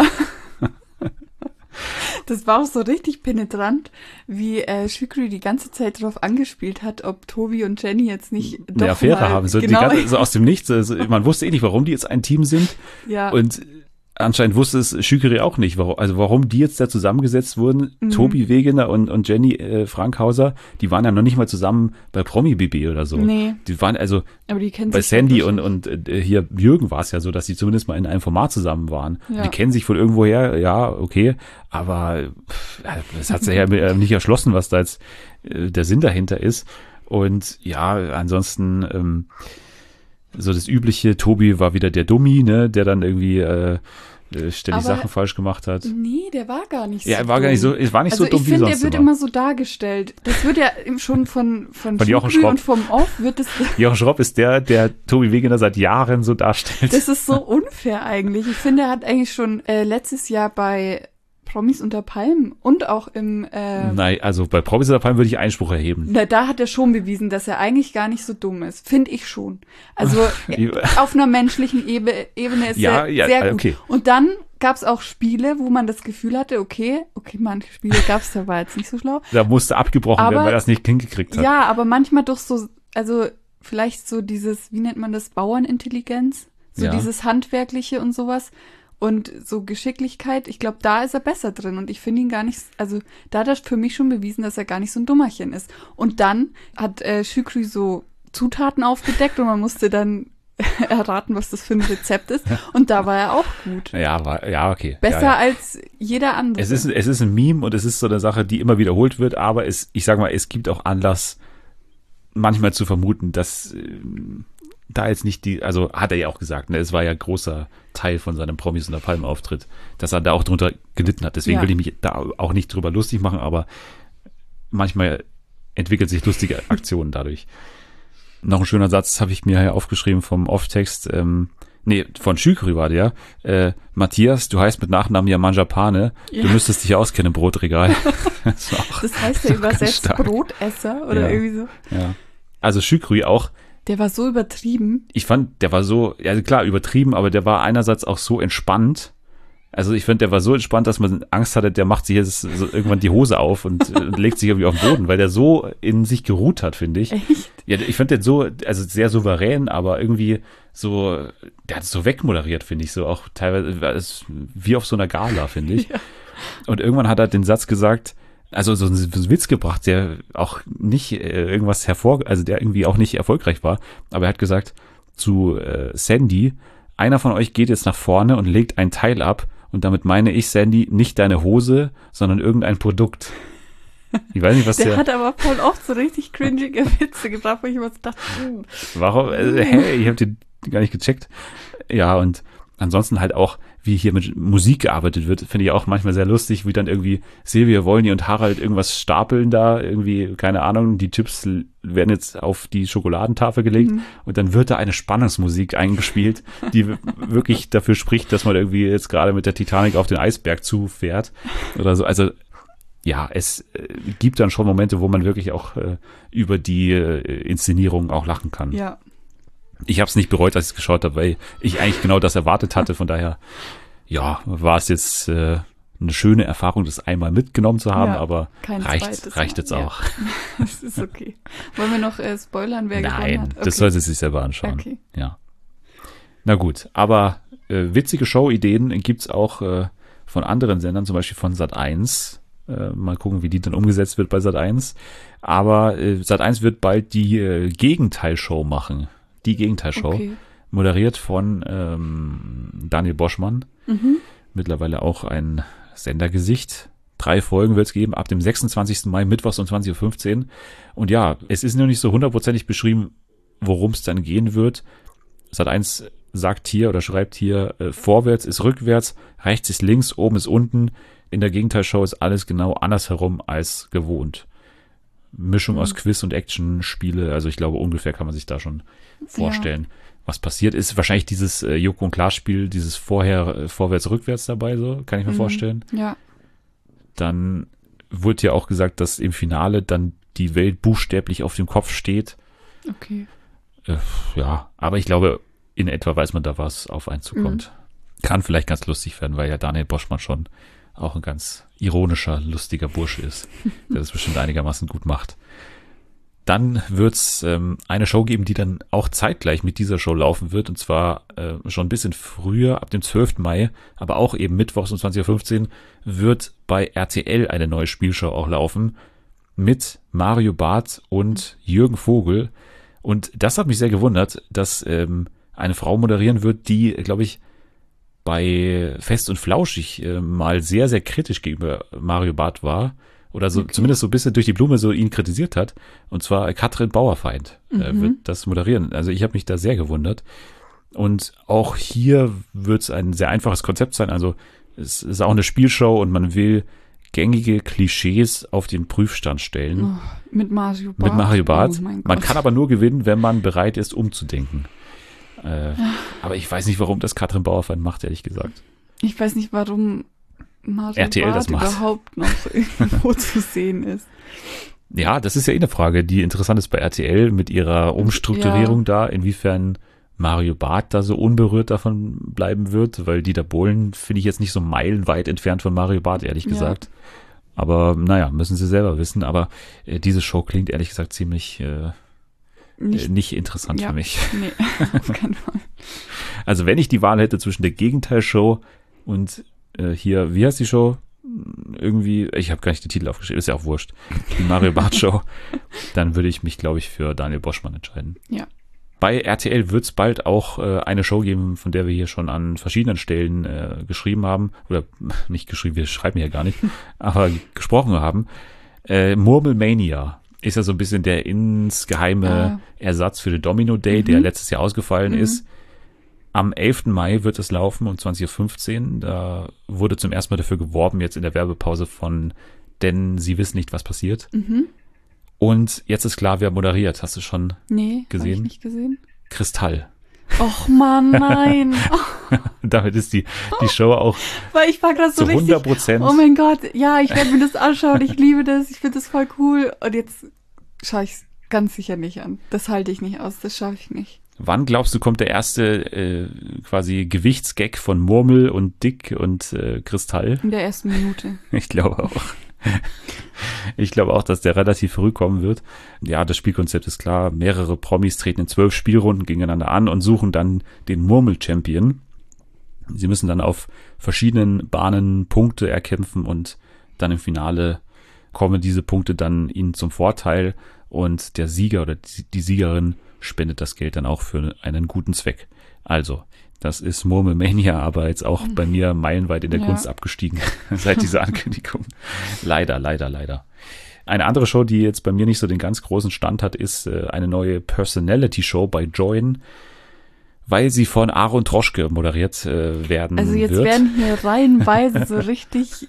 Das war auch so richtig penetrant, wie Şükrü die ganze Zeit darauf angespielt hat, ob Tobi und Jenny jetzt nicht doch eine Affäre mal, haben. So, genau. so aus dem Nichts. Also, man wusste eh nicht, warum die jetzt ein Team sind. Ja. Und anscheinend wusste es Şükrü auch nicht, warum die jetzt da zusammengesetzt wurden. Tobi Wegener und Jenny Frankhauser, die waren ja noch nicht mal zusammen bei Promi BB oder so. Nee. Die waren also Aber die kennen bei sich Sandy schon und hier Jürgen war es ja so, dass sie zumindest mal in einem Format zusammen waren. Ja. Die kennen sich von irgendwoher, ja, okay, aber es hat sich ja nicht erschlossen, was da jetzt der Sinn dahinter ist. Und ja, ansonsten so das Übliche, Tobi war wieder der Dummi, ne, der dann irgendwie ständig Sachen falsch gemacht hat. Nee, der war gar nicht so Ja, er war gar nicht so, es war nicht also so dumm wie sonst. sonst. Ich finde, der wird immer so dargestellt. Das wird ja schon von Jochen Şükrü Schropp. und vom Off wird es. Jochen Schropp ist der Tobi Wegener seit Jahren so darstellt. Das ist so unfair eigentlich. Ich finde, er hat eigentlich schon letztes Jahr bei Promis unter Palmen und auch im Nein, also bei Promis unter Palmen würde ich Einspruch erheben. Na, da hat er schon bewiesen, dass er eigentlich gar nicht so dumm ist. Finde ich schon. Also auf einer menschlichen Ebene ist er sehr gut. Okay. Und dann gab es auch Spiele, wo man das Gefühl hatte, okay, manche Spiele gab es, da war jetzt nicht so schlau. Da musste abgebrochen werden, weil er das nicht hingekriegt hat. Ja, aber manchmal doch so, also vielleicht so dieses, wie nennt man das, Bauernintelligenz? So dieses Handwerkliche und sowas. Und so Geschicklichkeit, ich glaube, da ist er besser drin. Und ich finde ihn gar nicht, also da hat er für mich schon bewiesen, dass er gar nicht so ein Dummerchen ist. Und dann hat Şükrü so Zutaten aufgedeckt und man musste dann erraten, was das für ein Rezept ist. Und da war er auch gut. Ja, okay. Besser als jeder andere. Es ist ein Meme und es ist so eine Sache, die immer wiederholt wird, aber ich sag mal, es gibt auch Anlass, manchmal zu vermuten, dass da jetzt nicht also hat er ja auch gesagt, ne, es war ja ein großer Teil von seinem Promis unter Palmen Auftritt, dass er da auch drunter gelitten hat. Deswegen will ich mich da auch nicht drüber lustig machen, aber manchmal entwickelt sich lustige Aktionen dadurch. Noch ein schöner Satz habe ich mir hier aufgeschrieben vom Off-Text, von Şükrü war der. Matthias, du heißt mit Nachnamen ja Manjapane. Ja. Du müsstest dich auskennen im Brotregal. Das heißt ja übersetzt Brotesser oder irgendwie so. Ja. Also Şükrü auch. Der war so übertrieben. Ich fand, der war so, ja klar, übertrieben, aber der war einerseits auch so entspannt. Also ich finde, der war so entspannt, dass man Angst hatte, der macht sich jetzt so irgendwann die Hose auf und legt sich irgendwie auf den Boden, weil der so in sich geruht hat, finde ich. Echt? Ja, ich finde den so, also sehr souverän, aber irgendwie so, der hat es so wegmoderiert, finde ich, so auch teilweise wie auf so einer Gala, finde ich. Ja. Und irgendwann hat er den Satz gesagt, also so einen Witz gebracht, der auch nicht irgendwas also der irgendwie auch nicht erfolgreich war, aber er hat gesagt zu Sandy, einer von euch geht jetzt nach vorne und legt ein Teil ab und damit meine ich, Sandy, nicht deine Hose, sondern irgendein Produkt. Ich weiß nicht, was der hat aber voll oft so richtig cringige Witze gebracht, wo ich immer so dachte, warum, ich habe den gar nicht gecheckt. Ja, und ansonsten halt auch, wie hier mit Musik gearbeitet wird, finde ich auch manchmal sehr lustig, wie dann irgendwie Silvia, Wolny und Harald irgendwas stapeln da, irgendwie, keine Ahnung, die Chips werden jetzt auf die Schokoladentafel gelegt und dann wird da eine Spannungsmusik eingespielt, die wirklich dafür spricht, dass man irgendwie jetzt gerade mit der Titanic auf den Eisberg zufährt oder so. Also ja, es gibt dann schon Momente, wo man wirklich auch über die Inszenierung auch lachen kann. Ja. Ich habe es nicht bereut, als ich es geschaut habe, weil ich eigentlich genau das erwartet hatte. Von daher, ja, war es jetzt eine schöne Erfahrung, das einmal mitgenommen zu haben, aber reicht jetzt auch. Das ist okay. Wollen wir noch spoilern, wer gewonnen hat? Nein, das sollte sich selber anschauen. Okay. Ja. Na gut, aber witzige Show-Ideen gibt's auch von anderen Sendern, zum Beispiel von Sat.1. Mal gucken, wie die dann umgesetzt wird bei Sat.1. Aber Sat.1 wird bald die Gegenteilshow machen. Die Gegenteilshow, moderiert von Daniel Boschmann, mittlerweile auch ein Sendergesicht. 3 Folgen wird es geben, ab dem 26. Mai, mittwochs um 20:15 Uhr. Und ja, es ist noch nicht so hundertprozentig beschrieben, worum es dann gehen wird. Sat.1 sagt hier oder schreibt hier, vorwärts ist rückwärts, rechts ist links, oben ist unten. In der Gegenteilshow ist alles genau andersherum als gewohnt. Mischung aus Quiz und Action-Spiele, also ich glaube, ungefähr kann man sich da schon vorstellen, was passiert ist. Wahrscheinlich dieses Joko und Klaas-Spiel, dieses vorwärts, rückwärts dabei, so, kann ich mir vorstellen. Ja. Dann wurde ja auch gesagt, dass im Finale dann die Welt buchstäblich auf dem Kopf steht. Okay. Ja, aber ich glaube, in etwa weiß man da, was auf einen zukommt. Kann vielleicht ganz lustig werden, weil ja Daniel Boschmann schon auch ein ganz ironischer, lustiger Bursche ist, der das bestimmt einigermaßen gut macht. Dann wird's eine Show geben, die dann auch zeitgleich mit dieser Show laufen wird, und zwar schon ein bisschen früher, ab dem 12. Mai, aber auch eben mittwochs um 20:15 Uhr, wird bei RTL eine neue Spielshow auch laufen, mit Mario Barth und Jürgen Vogel. Und das hat mich sehr gewundert, dass eine Frau moderieren wird, die, glaube ich, bei Fest und Flauschig mal sehr, sehr kritisch gegenüber Mario Barth war. Oder so zumindest so ein bisschen durch die Blume so ihn kritisiert hat. Und zwar Katrin Bauerfeind wird das moderieren. Also ich habe mich da sehr gewundert. Und auch hier wird es ein sehr einfaches Konzept sein. Also es ist auch eine Spielshow und man will gängige Klischees auf den Prüfstand stellen. Oh, mit Mario Barth. Mit Mario Barth. Oh mein Gott. Man kann aber nur gewinnen, wenn man bereit ist, umzudenken. Aber ich weiß nicht, warum das Katrin Bauerfeind macht, ehrlich gesagt. Ich weiß nicht, warum Mario RTL Barth das macht. überhaupt noch irgendwo zu sehen ist. Ja, das ist ja eine Frage, die interessant ist bei RTL mit ihrer Umstrukturierung da, inwiefern Mario Barth da so unberührt davon bleiben wird, weil Dieter Bohlen finde ich jetzt nicht so meilenweit entfernt von Mario Barth, ehrlich gesagt. Aber naja, müssen sie selber wissen. Aber diese Show klingt ehrlich gesagt ziemlich nicht interessant für mich. Nee, auf keinen Fall. Also wenn ich die Wahl hätte zwischen der Gegenteilshow und hier, wie heißt die Show? Irgendwie, ich habe gar nicht den Titel aufgeschrieben, ist ja auch wurscht. Die Mario Barth Show. Dann würde ich mich, glaube ich, für Daniel Boschmann entscheiden. Ja. Bei RTL wird es bald auch eine Show geben, von der wir hier schon an verschiedenen Stellen geschrieben haben. Oder nicht geschrieben, wir schreiben hier gar nicht, aber gesprochen haben. Murmelmania ist ja so ein bisschen der insgeheime Ersatz für den Domino Day, der letztes Jahr ausgefallen ist. Am 11. Mai wird es laufen um 20:15 Uhr. Da wurde zum ersten Mal dafür geworben, jetzt in der Werbepause denn sie wissen nicht, was passiert. Und jetzt ist klar, wer moderiert. Hast du schon gesehen? Nee, habe ich nicht gesehen. Kristall. Och Mann, nein. Damit ist die Show auch Weil ich war gerade so zu 100%. Oh mein Gott, ja, ich werde mir das anschauen. Ich liebe das. Ich finde das voll cool. Und jetzt schaue ich es ganz sicher nicht an. Das halte ich nicht aus. Das schaffe ich nicht. Wann glaubst du, kommt der erste quasi Gewichtsgag von Murmel und Dick und Kristall? In der ersten Minute. Ich glaube auch. Ich glaube auch, dass der relativ früh kommen wird. Ja, das Spielkonzept ist klar. Mehrere Promis treten in 12 Spielrunden gegeneinander an und suchen dann den Murmel-Champion. Sie müssen dann auf verschiedenen Bahnen Punkte erkämpfen und dann im Finale kommen diese Punkte dann ihnen zum Vorteil und der Sieger oder die Siegerin spendet das Geld dann auch für einen guten Zweck. Also, das ist Murmelmania, aber jetzt auch bei mir meilenweit in der Kunst abgestiegen seit dieser Ankündigung. Leider. Eine andere Show, die jetzt bei mir nicht so den ganz großen Stand hat, ist eine neue Personality-Show bei Joyn. weil sie von Aaron Troschke moderiert werden Also jetzt wird. werden hier reihenweise so richtig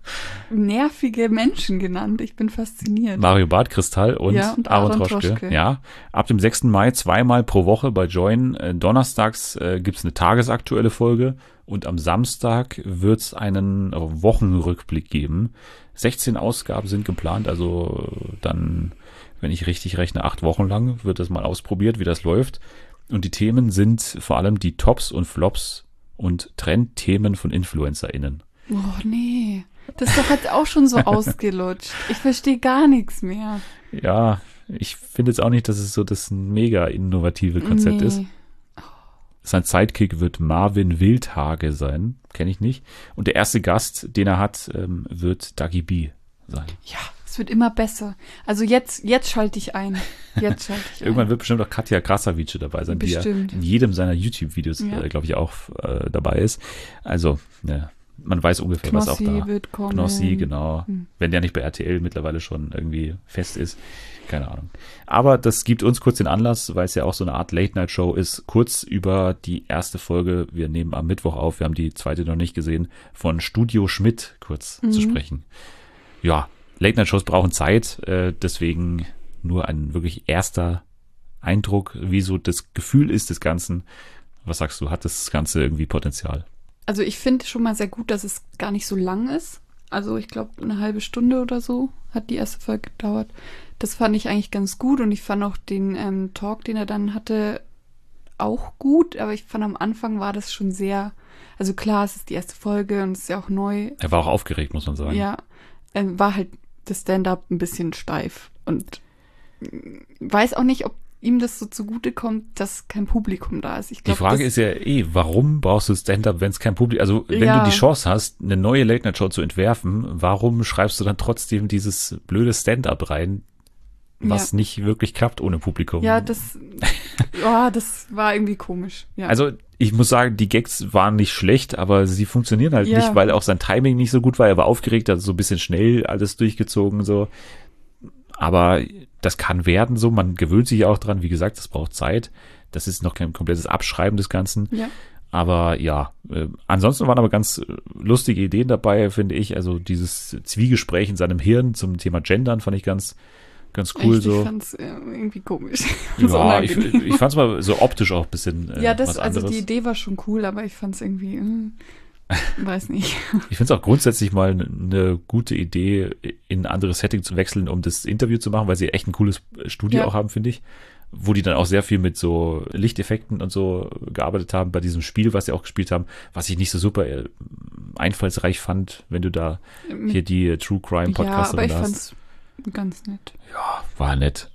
nervige Menschen genannt. Ich bin fasziniert. Mario Barth, Kristall und, Ja, und Aaron Aaron Troschke. Troschke. Ja, ab dem 6. Mai 2-mal pro Woche bei Join. Donnerstags gibt's eine tagesaktuelle Folge und am Samstag wird's einen Wochenrückblick geben. 16 Ausgaben sind geplant, also dann, wenn ich richtig rechne, 8 Wochen lang wird das mal ausprobiert, wie das läuft. Und die Themen sind vor allem die Tops und Flops und Trendthemen von InfluencerInnen. Oh nee, das doch hat auch schon so ausgelutscht. Ich verstehe gar nichts mehr. Ja, ich finde jetzt auch nicht, dass es so das mega innovative Konzept ist. Sein Sidekick wird Marvin Wildhage sein, kenne ich nicht. Und der erste Gast, den er hat, wird Dagi B sein. Ja, es wird immer besser. Also jetzt schalte ich ein. Irgendwann wird bestimmt auch Katja Krasavice dabei sein, Bestimmt. die ja in jedem seiner YouTube-Videos, Ja. glaube ich, auch dabei ist. Also, ja, man weiß ungefähr, was auch Knossi da. wird kommen. Knossi, genau. Wenn der nicht bei RTL mittlerweile schon irgendwie fest ist. Keine Ahnung. Aber das gibt uns kurz den Anlass, weil es ja auch so eine Art Late-Night-Show ist, kurz über die erste Folge, wir nehmen am Mittwoch auf, wir haben die zweite noch nicht gesehen, von Studio Schmidt kurz zu sprechen. Ja, Late-Night-Shows brauchen Zeit, deswegen nur ein wirklich erster Eindruck, wie so das Gefühl ist des Ganzen. Was sagst du, hat das Ganze irgendwie Potenzial? Also ich finde schon mal sehr gut, dass es gar nicht so lang ist. Also ich glaube, eine halbe Stunde oder so hat die erste Folge gedauert. Das fand ich eigentlich ganz gut und ich fand auch den Talk, den er dann hatte, auch gut. Aber ich fand am Anfang war das schon sehr, also klar, es ist die erste Folge und es ist ja auch neu. Er war auch aufgeregt, muss man sagen. Ja, war halt das Stand-up ein bisschen steif und weiß auch nicht, ob ihm das so zugutekommt, dass kein Publikum da ist. Ich Die glaub, Frage ist ja warum brauchst du Stand-up, wenn es kein Publikum, also wenn Ja. du die Chance hast, eine neue Late-Night-Show zu entwerfen, warum schreibst du dann trotzdem dieses blöde Stand-up rein, was nicht wirklich klappt ohne Publikum? Ja, das war irgendwie komisch. Ja. Also ich muss sagen, die Gags waren nicht schlecht, aber sie funktionieren halt Ja. nicht, weil auch sein Timing nicht so gut war. Er war aufgeregt, hat so ein bisschen schnell alles durchgezogen, so. Aber das kann werden so, man gewöhnt sich auch dran. Wie gesagt, das braucht Zeit. Das ist noch kein komplettes Abschreiben des Ganzen. Ja. Aber ja, ansonsten waren aber ganz lustige Ideen dabei, finde ich. Also dieses Zwiegespräch in seinem Hirn zum Thema Gendern fand ich ganz cool. Echt, so. Ich fand's irgendwie komisch. So Ja, ich unangenehm. fand es mal so optisch auch ein bisschen Ja, was anderes. also die Idee war schon cool, aber ich fand's irgendwie, weiß nicht. Ich finde es auch grundsätzlich mal eine gute Idee, in ein anderes Setting zu wechseln, um das Interview zu machen, weil sie echt ein cooles Studio Ja. auch haben, finde ich. Wo die dann auch sehr viel mit so Lichteffekten und so gearbeitet haben bei diesem Spiel, was sie auch gespielt haben, was ich nicht so super einfallsreich fand, wenn du da hier die True Crime Ja, Podcasterin aber ich hast. fand's ganz nett. Ja, war nett.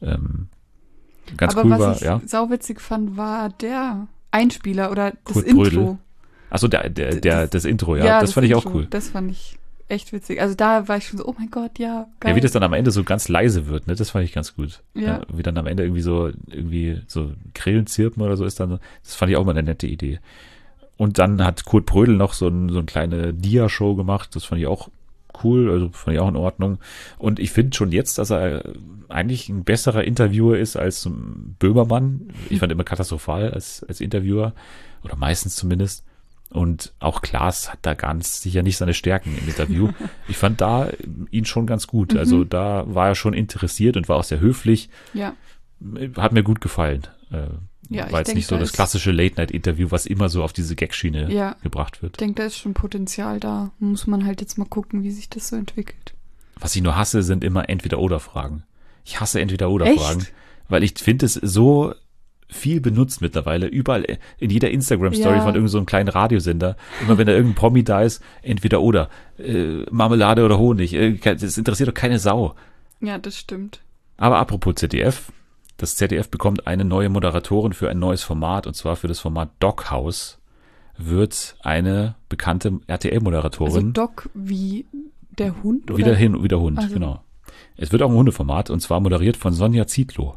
Ganz aber cool was war, ich ja. sauwitzig fand, war der Einspieler oder das Kurt Intro. Brödel. Achso, das Intro, ja. Das fand ich auch Intro, cool. Das fand ich echt witzig. Also da war ich schon so, oh mein Gott, ja, geil. Ja, wie das dann am Ende so ganz leise wird, ne? Das fand ich ganz gut. Ja. Wie dann am Ende irgendwie so Grillen zirpen oder so ist dann, das fand ich auch mal eine nette Idee. Und dann hat Kurt Brödel noch so eine kleine Dia-Show gemacht, das fand ich auch cool, also fand ich auch in Ordnung. Und ich finde schon jetzt, dass er eigentlich ein besserer Interviewer ist als Böhmermann. Ich fand immer katastrophal als Interviewer, oder meistens zumindest. Und auch Klaas hat da ganz sicher nicht seine Stärken im Interview. Ich fand da ihn schon ganz gut. Also da war er schon interessiert und war auch sehr höflich. Ja. Hat mir gut gefallen. Ja, ich war jetzt denk, nicht so da das ist- klassische Late-Night-Interview, was immer so auf diese Gag-Schiene Ja. gebracht wird. Ich denke, da ist schon Potenzial da. Muss man halt jetzt mal gucken, wie sich das so entwickelt. Was ich nur hasse, sind immer Entweder-Oder-Fragen. Ich hasse Entweder-Oder-Fragen, Echt? weil ich finde es so viel benutzt mittlerweile. Überall, in jeder Instagram-Story Ja. von irgendeinem so einem kleinen Radiosender. Immer wenn da irgendein Promi da ist, Entweder-Oder. Marmelade oder Honig. Das interessiert doch keine Sau. Ja, das stimmt. Aber apropos ZDF. Das ZDF bekommt eine neue Moderatorin für ein neues Format, und zwar für das Format Doghouse wird eine bekannte Also RTL-Moderatorin Doc wie der Hund, oder? wieder Hund, Also- genau. Es wird auch ein Hundeformat, und zwar moderiert von Sonja Zietlow.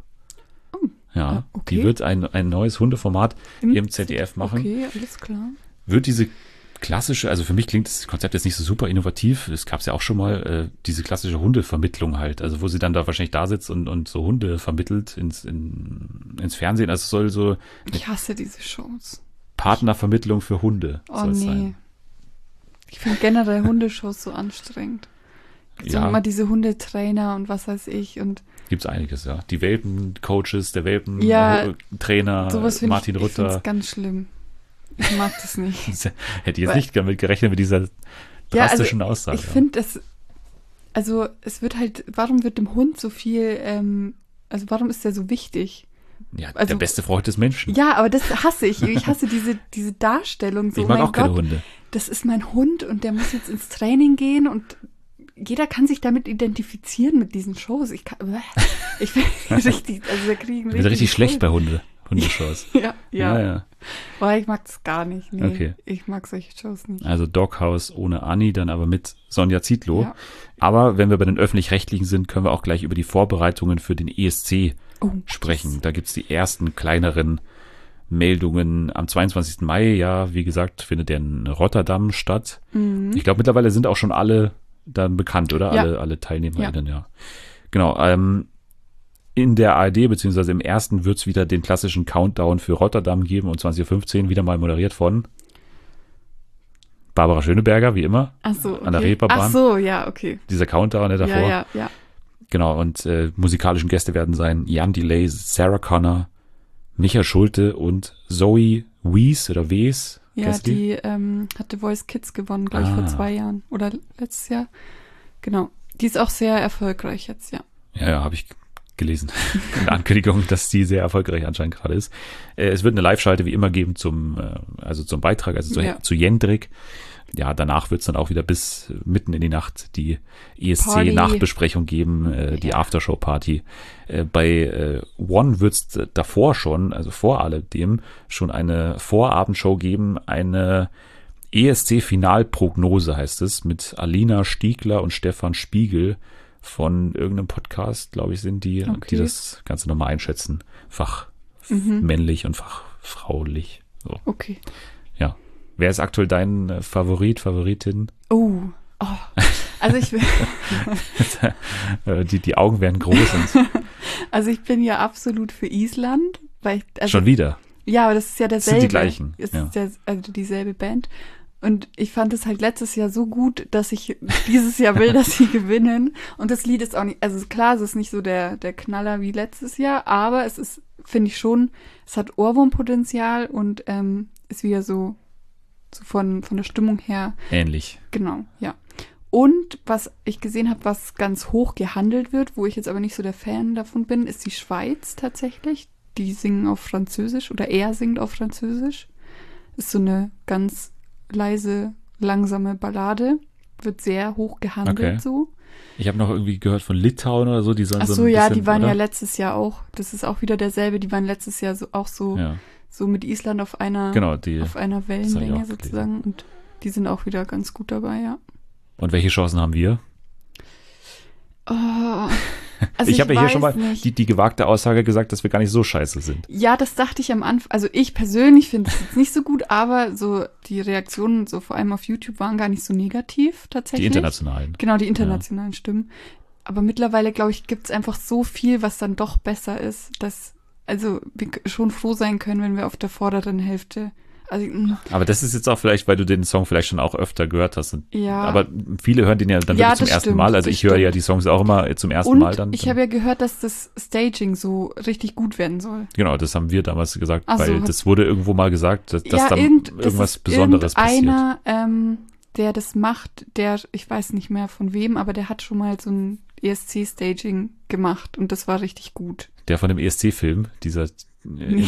Ja, okay. die wird ein neues Hundeformat im ZDF machen. Okay, alles klar. Wird diese klassische, also für mich klingt das Konzept jetzt nicht so super innovativ. Es gab es ja auch schon mal, diese klassische Hundevermittlung halt. Also wo sie dann da wahrscheinlich da sitzt und so Hunde vermittelt ins Fernsehen. Also es soll so Ich hasse diese Shows. Partnervermittlung für Hunde Oh soll es nee. sein. Ich finde generell Hundeshows so anstrengend. So Ja. immer diese Hundetrainer und was weiß ich und Gibt's einiges, ja. Die Welpencoaches, der Ja, Welpentrainer, sowas finde Martin ich finde Rutter. es ganz schlimm. Ich mag das nicht. Hätte ich jetzt Weil- nicht damit gerechnet mit dieser drastischen Aussage. Ich finde das, also es wird halt, warum wird dem Hund so viel, also warum ist der so wichtig? Ja, also- der beste Freund des Menschen. Ja, aber das hasse ich. Ich hasse diese Darstellung. So, Ich mag mein auch keine Gott, Hunde. das ist mein Hund und der muss jetzt ins Training gehen und jeder kann sich damit identifizieren mit diesen Shows. Ich bin richtig, also da kriegen Ich bin richtig schlecht bei Hundeshows. Ja. Ja. Boah, ich mag das gar nicht. Nee, Okay. ich mag solche Shows nicht. Also Doghouse ohne Anni, dann aber mit Sonja Zietlow. Ja. Aber wenn wir bei den Öffentlich-Rechtlichen sind, können wir auch gleich über die Vorbereitungen für den ESC Oh, sprechen. Da gibt's die ersten kleineren Meldungen am 22. Mai. Ja, wie gesagt, findet der in Rotterdam statt. Ich glaube, mittlerweile sind auch schon alle dann bekannt, oder? Ja. Alle TeilnehmerInnen, ja. Genau. In der ARD, beziehungsweise im ersten, wird's wieder den klassischen Countdown für Rotterdam geben um 20.15 Uhr, wieder mal moderiert von Barbara Schöneberger, wie immer. Ach so, okay. An der Reeperbahn. Ach so, ja, okay. Dieser Countdown der davor. Ja. Genau, und musikalischen Gäste werden sein Jan Delay, Sarah Connor, Micha Schulte und Zoe Wies oder Wes. Ja, Kennst du die hat The Voice Kids gewonnen, glaube ich, vor 2 Jahren oder letztes Jahr. Genau. Die ist auch sehr erfolgreich jetzt, ja. Ja, habe ich gelesen. In der Ankündigung, dass die sehr erfolgreich anscheinend gerade ist. Es wird eine Live-Schalte wie immer geben zum Beitrag, also zu Jendrik. Ja, danach wird es dann auch wieder bis mitten in die Nacht die ESC-Nachbesprechung geben, die Aftershow-Party. Bei One wird es davor schon, also vor alledem, schon eine Vorabendshow geben, eine ESC-Finalprognose heißt es, mit Alina Stiegler und Stefan Spiegel von irgendeinem Podcast, glaube ich, sind die, Okay. die das Ganze nochmal einschätzen. Fachmännlich und fachfraulich. So. Okay. Ja. Wer ist aktuell dein Favoritin? Oh. Also ich bin, Die Augen werden groß. also ich bin ja absolut für Island, weil ich, also, Schon wieder. ja, aber das ist ja derselbe. Sind die gleichen, Es ja. ist also dieselbe Band. Und ich fand es halt letztes Jahr so gut, dass ich dieses Jahr will, dass sie gewinnen. Und das Lied ist auch nicht, also klar, es ist nicht so der Knaller wie letztes Jahr, aber es ist, finde ich schon, es hat Ohrwurmpotenzial und ist wieder so von der Stimmung her. Ähnlich. Genau, ja. Und was ich gesehen habe, was ganz hoch gehandelt wird, wo ich jetzt aber nicht so der Fan davon bin, ist die Schweiz tatsächlich. Die singen auf Französisch oder er singt auf Französisch. Ist so eine ganz leise, langsame Ballade. Wird sehr hoch gehandelt Okay. so. Ich habe noch irgendwie gehört von Litauen oder so, die sollen Ach so so, ein ja, bisschen, die waren oder? ja letztes Jahr auch. Das ist auch wieder derselbe. Die waren letztes Jahr Ja, so mit Island auf einer genau, auf einer das hab ich Wellenlänge auch sozusagen. Und die sind auch wieder ganz gut dabei, ja. Und welche Chancen haben wir? Oh, also ich habe ja hier schon mal weiß nicht. die gewagte Aussage gesagt, dass wir gar nicht so scheiße sind. Ja, das dachte ich am Anfang. Also ich persönlich finde es jetzt nicht so gut, aber so die Reaktionen, so vor allem auf YouTube, waren gar nicht so negativ tatsächlich. Die internationalen. Genau, die internationalen Stimmen. Aber mittlerweile, glaube ich, gibt es einfach so viel, was dann doch besser ist, dass also wir schon froh sein können, wenn wir auf der vorderen Hälfte. Also, Aber das ist jetzt auch vielleicht, weil du den Song vielleicht schon auch öfter gehört hast. ja. Aber viele hören den ja dann Ja, wirklich zum das ersten stimmt, Mal. Also das ich höre ja stimmt. die Songs auch immer zum ersten Und Mal dann. ich habe ja gehört, dass das Staging so richtig gut werden soll. Genau, das haben wir damals gesagt, Ach so, weil hat- das wurde irgendwo mal gesagt, dass da das irgendwas ist Besonderes passiert. irgendeiner, der das macht, der, ich weiß nicht mehr von wem, aber der hat schon mal so ein ESC-Staging gemacht und das war richtig gut. Der von dem ESC-Film, dieser Nee.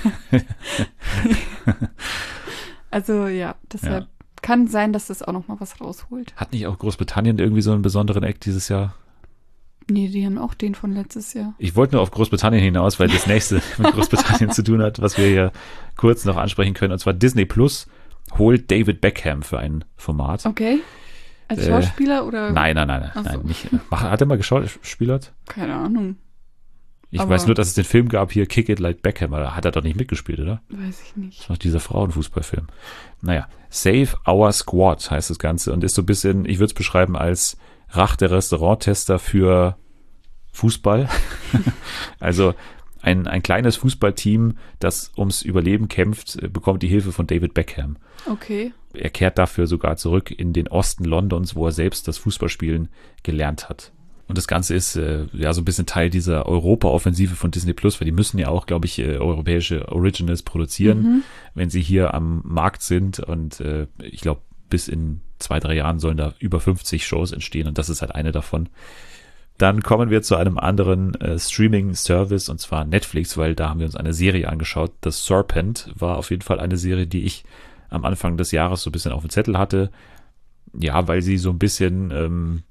Also ja, deshalb kann sein, dass das auch noch mal was rausholt. hat nicht auch Großbritannien irgendwie so einen besonderen Act dieses Jahr? Nee, die haben auch den von letztes Jahr. Ich wollte nur auf Großbritannien hinaus, weil das nächste mit Großbritannien zu tun hat, was wir hier kurz noch ansprechen können. Und zwar Disney Plus holt David Beckham für ein Format. Okay. Als Schauspieler oder? Nein, Ach so. nicht. Hat er mal geschauspielert? Keine Ahnung. Ich Aber- weiß nur, dass es den Film gab, hier Kick It Like Beckham, aber da hat er doch nicht mitgespielt, oder? Weiß ich nicht. Das war dieser Frauenfußballfilm. Naja, Save Our Squad heißt das Ganze und ist so ein bisschen, ich würde es beschreiben als Rach der Restauranttester für Fußball. Also ein kleines Fußballteam, das ums Überleben kämpft, bekommt die Hilfe von David Beckham. Okay. Er kehrt dafür sogar zurück in den Osten Londons, wo er selbst das Fußballspielen gelernt hat. Und das Ganze ist ja so ein bisschen Teil dieser Europa-Offensive von Disney Plus, weil die müssen ja auch, glaube ich, europäische Originals produzieren, wenn sie hier am Markt sind. Und ich glaube, bis in 2-3 Jahren sollen da über 50 Shows entstehen und das ist halt eine davon. Dann kommen wir zu einem anderen Streaming-Service und zwar Netflix, weil da haben wir uns eine Serie angeschaut. The Serpent war auf jeden Fall eine Serie, die ich am Anfang des Jahres so ein bisschen auf dem Zettel hatte. Ja, weil sie so ein bisschen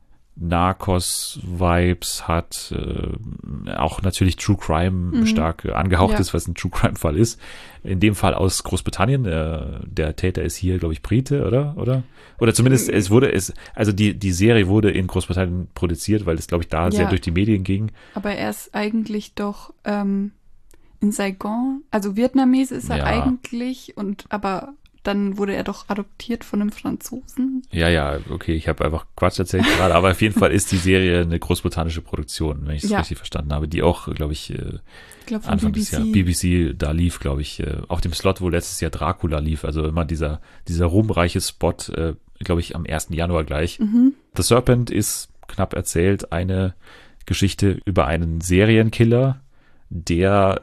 Narcos-Vibes hat, auch natürlich True Crime stark angehaucht ist, was ein True Crime-Fall ist. In dem Fall aus Großbritannien. Der Täter ist hier, glaube ich, Brite, oder? Oder zumindest die Serie wurde in Großbritannien produziert, weil es, glaube ich, da sehr durch die Medien ging. Aber er ist eigentlich doch in Saigon, also Vietnamese ist er eigentlich, aber dann wurde er doch adoptiert von einem Franzosen. Ja, okay, ich habe einfach Quatsch erzählt gerade, aber auf jeden Fall ist die Serie eine großbritannische Produktion, wenn ich es richtig verstanden habe, die auch, glaube ich, von Anfang BBC. des Jahres BBC da lief, glaube ich, auf dem Slot, wo letztes Jahr Dracula lief, also immer dieser ruhmreiche Spot, glaube ich, am 1. Januar gleich. The Serpent ist knapp erzählt eine Geschichte über einen Serienkiller, der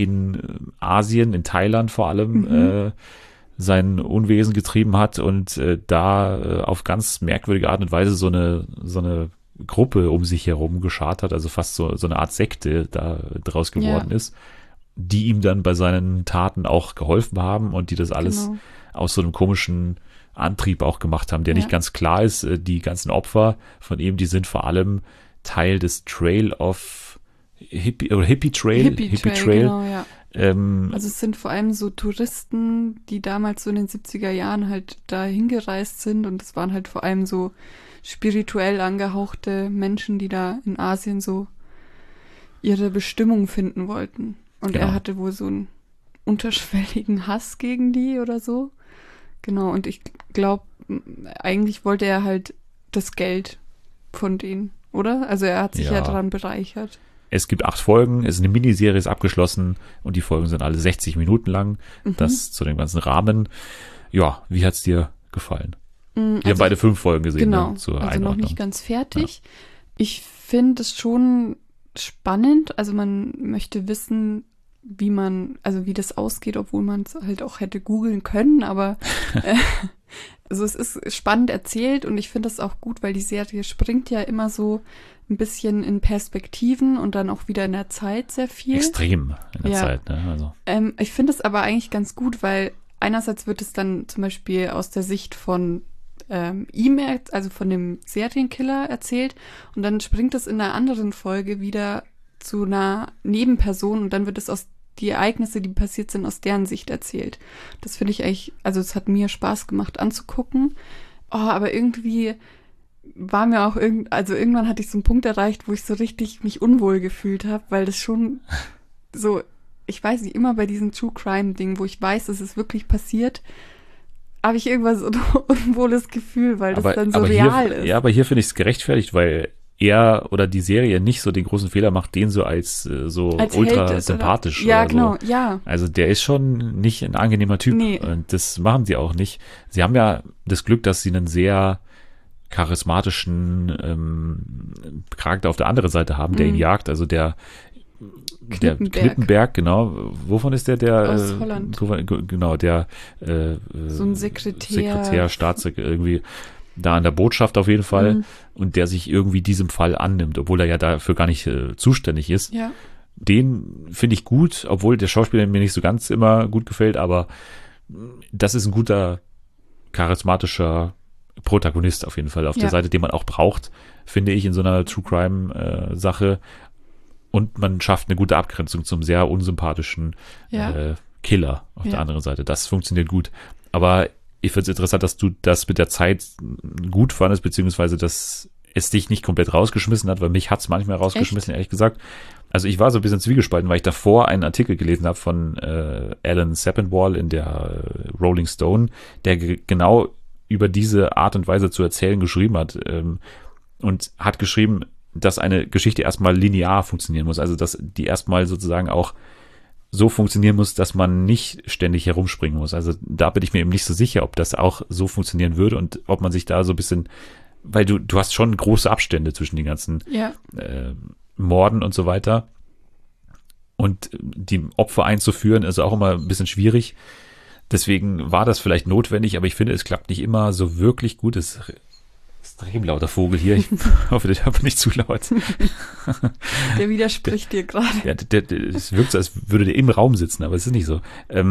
in Asien, in Thailand vor allem, sein Unwesen getrieben hat und da auf ganz merkwürdige Art und Weise so eine Gruppe um sich herum geschart hat, also fast so eine Art Sekte da draus geworden ist, die ihm dann bei seinen Taten auch geholfen haben und die das alles aus so einem komischen Antrieb auch gemacht haben, der nicht ganz klar ist. Die ganzen Opfer von ihm, die sind vor allem Teil des Trail of Hippie Trail. Genau, ja. Also es sind vor allem so Touristen, die damals so in den 70er Jahren halt da hingereist sind und es waren halt vor allem so spirituell angehauchte Menschen, die da in Asien so ihre Bestimmung finden wollten. Und er hatte wohl so einen unterschwelligen Hass gegen die oder so. Genau, und ich glaube, eigentlich wollte er halt das Geld von denen, oder? Also er hat sich ja daran bereichert. Es gibt 8 Folgen, es ist eine Miniserie, ist abgeschlossen und die Folgen sind alle 60 Minuten lang. Das zu dem ganzen Rahmen. Ja, wie hat's dir gefallen? Wir haben beide 5 Folgen gesehen. Genau, zur also Einordnung. noch nicht ganz fertig. Ja. Ich finde es schon spannend, also man möchte wissen, wie das ausgeht, obwohl man es halt auch hätte googeln können, aber also es ist spannend erzählt und ich finde das auch gut, weil die Serie springt ja immer so ein bisschen in Perspektiven und dann auch wieder in der Zeit sehr viel. Extrem in der Zeit, ne? Also. Ich finde es aber eigentlich ganz gut, weil einerseits wird es dann zum Beispiel aus der Sicht von ihm, also von dem Serienkiller erzählt und dann springt es in einer anderen Folge wieder zu einer Nebenperson und dann wird es aus die Ereignisse, die passiert sind, aus deren Sicht erzählt. Das finde ich eigentlich, also es hat mir Spaß gemacht anzugucken. Aber irgendwie war mir auch irgendwann hatte ich so einen Punkt erreicht, wo ich so richtig mich unwohl gefühlt habe, weil das schon so, ich weiß nicht, immer bei diesem True Crime Ding, wo ich weiß, es ist wirklich passiert, habe ich irgendwas so ein unwohles Gefühl, weil das dann so real ist. Ja, aber hier finde ich es gerechtfertigt, weil er oder die Serie nicht so den großen Fehler macht, den so als ultra sympathisch. Ja, oder genau, so. ja. Also der ist schon nicht ein angenehmer Typ. Nee. Und das machen sie auch nicht. Sie haben ja das Glück, dass sie einen sehr charismatischen Charakter auf der anderen Seite haben, der ihn jagt. Also der Knippenberg, genau. Wovon ist der? Aus Holland. Genau, der so ein Sekretär, Staatssekretär irgendwie. Da an der Botschaft auf jeden Fall und der sich irgendwie diesem Fall annimmt, obwohl er ja dafür gar nicht zuständig ist. Ja. Den finde ich gut, obwohl der Schauspieler mir nicht so ganz immer gut gefällt, aber das ist ein guter, charismatischer Protagonist auf jeden Fall auf der Seite, den man auch braucht, finde ich, in so einer True Crime Sache. Und man schafft eine gute Abgrenzung zum sehr unsympathischen Killer auf der anderen Seite. Das funktioniert gut. Aber ich finde es interessant, dass du das mit der Zeit gut fandest, beziehungsweise dass es dich nicht komplett rausgeschmissen hat, weil mich hat es manchmal rausgeschmissen, ehrlich gesagt. Also ich war so ein bisschen zwiegespalten, weil ich davor einen Artikel gelesen habe von Alan Sepinwall in der Rolling Stone, der genau über diese Art und Weise zu erzählen geschrieben hat und hat geschrieben, dass eine Geschichte erstmal linear funktionieren muss, also dass die erstmal sozusagen auch so funktionieren muss, dass man nicht ständig herumspringen muss. Also da bin ich mir eben nicht so sicher, ob das auch so funktionieren würde und ob man sich da so ein bisschen, weil du hast schon große Abstände zwischen den ganzen Morden und so weiter. Und die Opfer einzuführen ist auch immer ein bisschen schwierig. Deswegen war das vielleicht notwendig, aber ich finde, es klappt nicht immer so wirklich gut. Es ist extrem lauter Vogel hier. Ich hoffe, der war nicht zu laut. Der widerspricht dir gerade. Ja, es wirkt so, als würde der im Raum sitzen, aber es ist nicht so.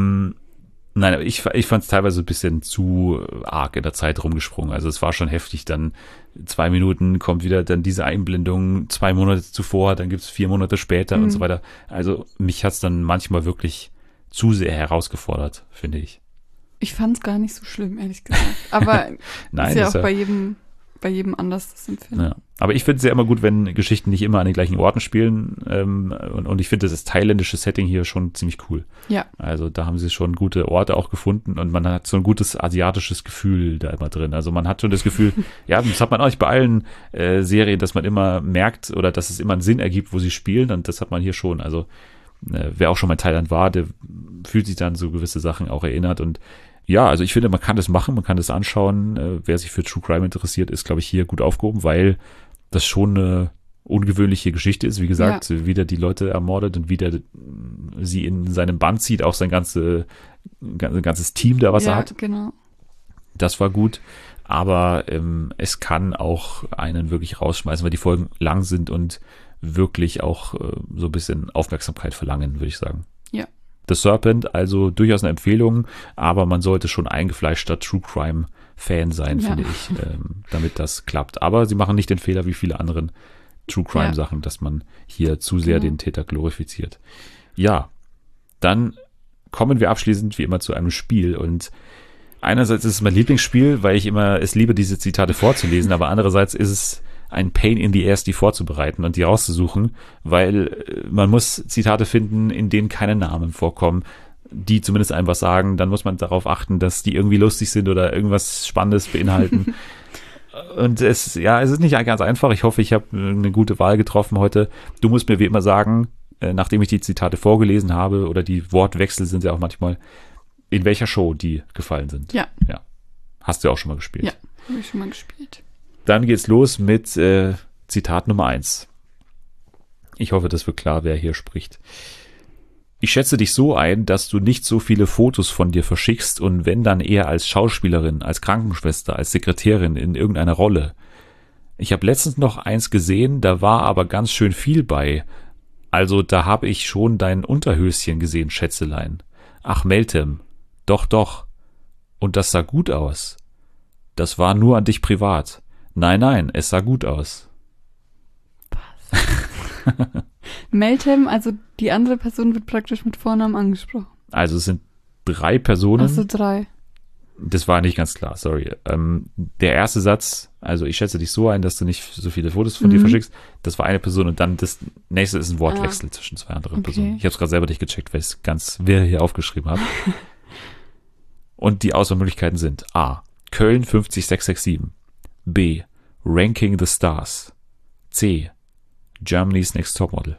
Nein, aber ich fand es teilweise ein bisschen zu arg in der Zeit rumgesprungen. Also es war schon heftig. Dann 2 Minuten kommt wieder dann diese Einblendung, 2 Monate zuvor, dann gibt es 4 Monate später und so weiter. Also mich hat es dann manchmal wirklich zu sehr herausgefordert, finde ich. Ich fand es gar nicht so schlimm, ehrlich gesagt. Aber Nein, ist ja auch bei jedem anders das Empfinden. Ja. Aber ich finde es ja immer gut, wenn Geschichten nicht immer an den gleichen Orten spielen. Und ich finde das thailändische Setting hier schon ziemlich cool. Ja. Also da haben sie schon gute Orte auch gefunden und man hat so ein gutes asiatisches Gefühl da immer drin. Also man hat schon das Gefühl, ja, das hat man auch bei allen Serien, dass man immer merkt oder dass es immer einen Sinn ergibt, wo sie spielen, und das hat man hier schon. Also wer auch schon mal in Thailand war, der fühlt sich dann so gewisse Sachen auch erinnert. Und ja, also ich finde, man kann das machen, man kann das anschauen. Wer sich für True Crime interessiert, ist, glaube ich, hier gut aufgehoben, weil das schon eine ungewöhnliche Geschichte ist. Wie gesagt, wie der die Leute ermordet und wie der sie in seinem Band zieht, auch sein ganzes Team da, was er hat. Genau. Das war gut, aber es kann auch einen wirklich rausschmeißen, weil die Folgen lang sind und wirklich auch so ein bisschen Aufmerksamkeit verlangen, würde ich sagen. Ja. The Serpent, also durchaus eine Empfehlung, aber man sollte schon eingefleischter True Crime Fan sein, finde ich, damit das klappt. Aber sie machen nicht den Fehler wie viele anderen True Crime Sachen, dass man hier zu sehr den Täter glorifiziert. Ja, dann kommen wir abschließend wie immer zu einem Spiel, und einerseits ist es mein Lieblingsspiel, weil ich immer es liebe, diese Zitate vorzulesen, aber andererseits ist es ein Pain in the ass, die vorzubereiten und die rauszusuchen, weil man muss Zitate finden, in denen keine Namen vorkommen, die zumindest einem was sagen. Dann muss man darauf achten, dass die irgendwie lustig sind oder irgendwas Spannendes beinhalten. Und es ist nicht ganz einfach. Ich hoffe, ich habe eine gute Wahl getroffen heute. Du musst mir wie immer sagen, nachdem ich die Zitate vorgelesen habe, oder die Wortwechsel sind ja auch manchmal, in welcher Show die gefallen sind. Ja. Hast du auch schon mal gespielt? Ja, habe ich schon mal gespielt. Dann geht's los mit Zitat Nummer 1. Ich hoffe, das wird klar, wer hier spricht. Ich schätze dich so ein, dass du nicht so viele Fotos von dir verschickst, und wenn, dann eher als Schauspielerin, als Krankenschwester, als Sekretärin in irgendeiner Rolle. Ich habe letztens noch eins gesehen, da war aber ganz schön viel bei. Also da habe ich schon dein Unterhöschen gesehen, Schätzelein. Ach, Meltem. Doch. Und das sah gut aus. Das war nur an dich privat. Nein, es sah gut aus. Meltem, also die andere Person wird praktisch mit Vornamen angesprochen. Also es sind 3 Personen. Ach so, 3. Das war nicht ganz klar, sorry. Der erste Satz, also ich schätze dich so ein, dass du nicht so viele Fotos von dir verschickst, das war eine Person, und dann das nächste ist ein Wortwechsel zwischen 2 anderen Personen. Ich habe es gerade selber nicht gecheckt, weil ich es ganz wirr hier aufgeschrieben habe. Und die Auswahlmöglichkeiten sind A. Köln 50667. B. Ranking the Stars. C. Germany's Next Topmodel.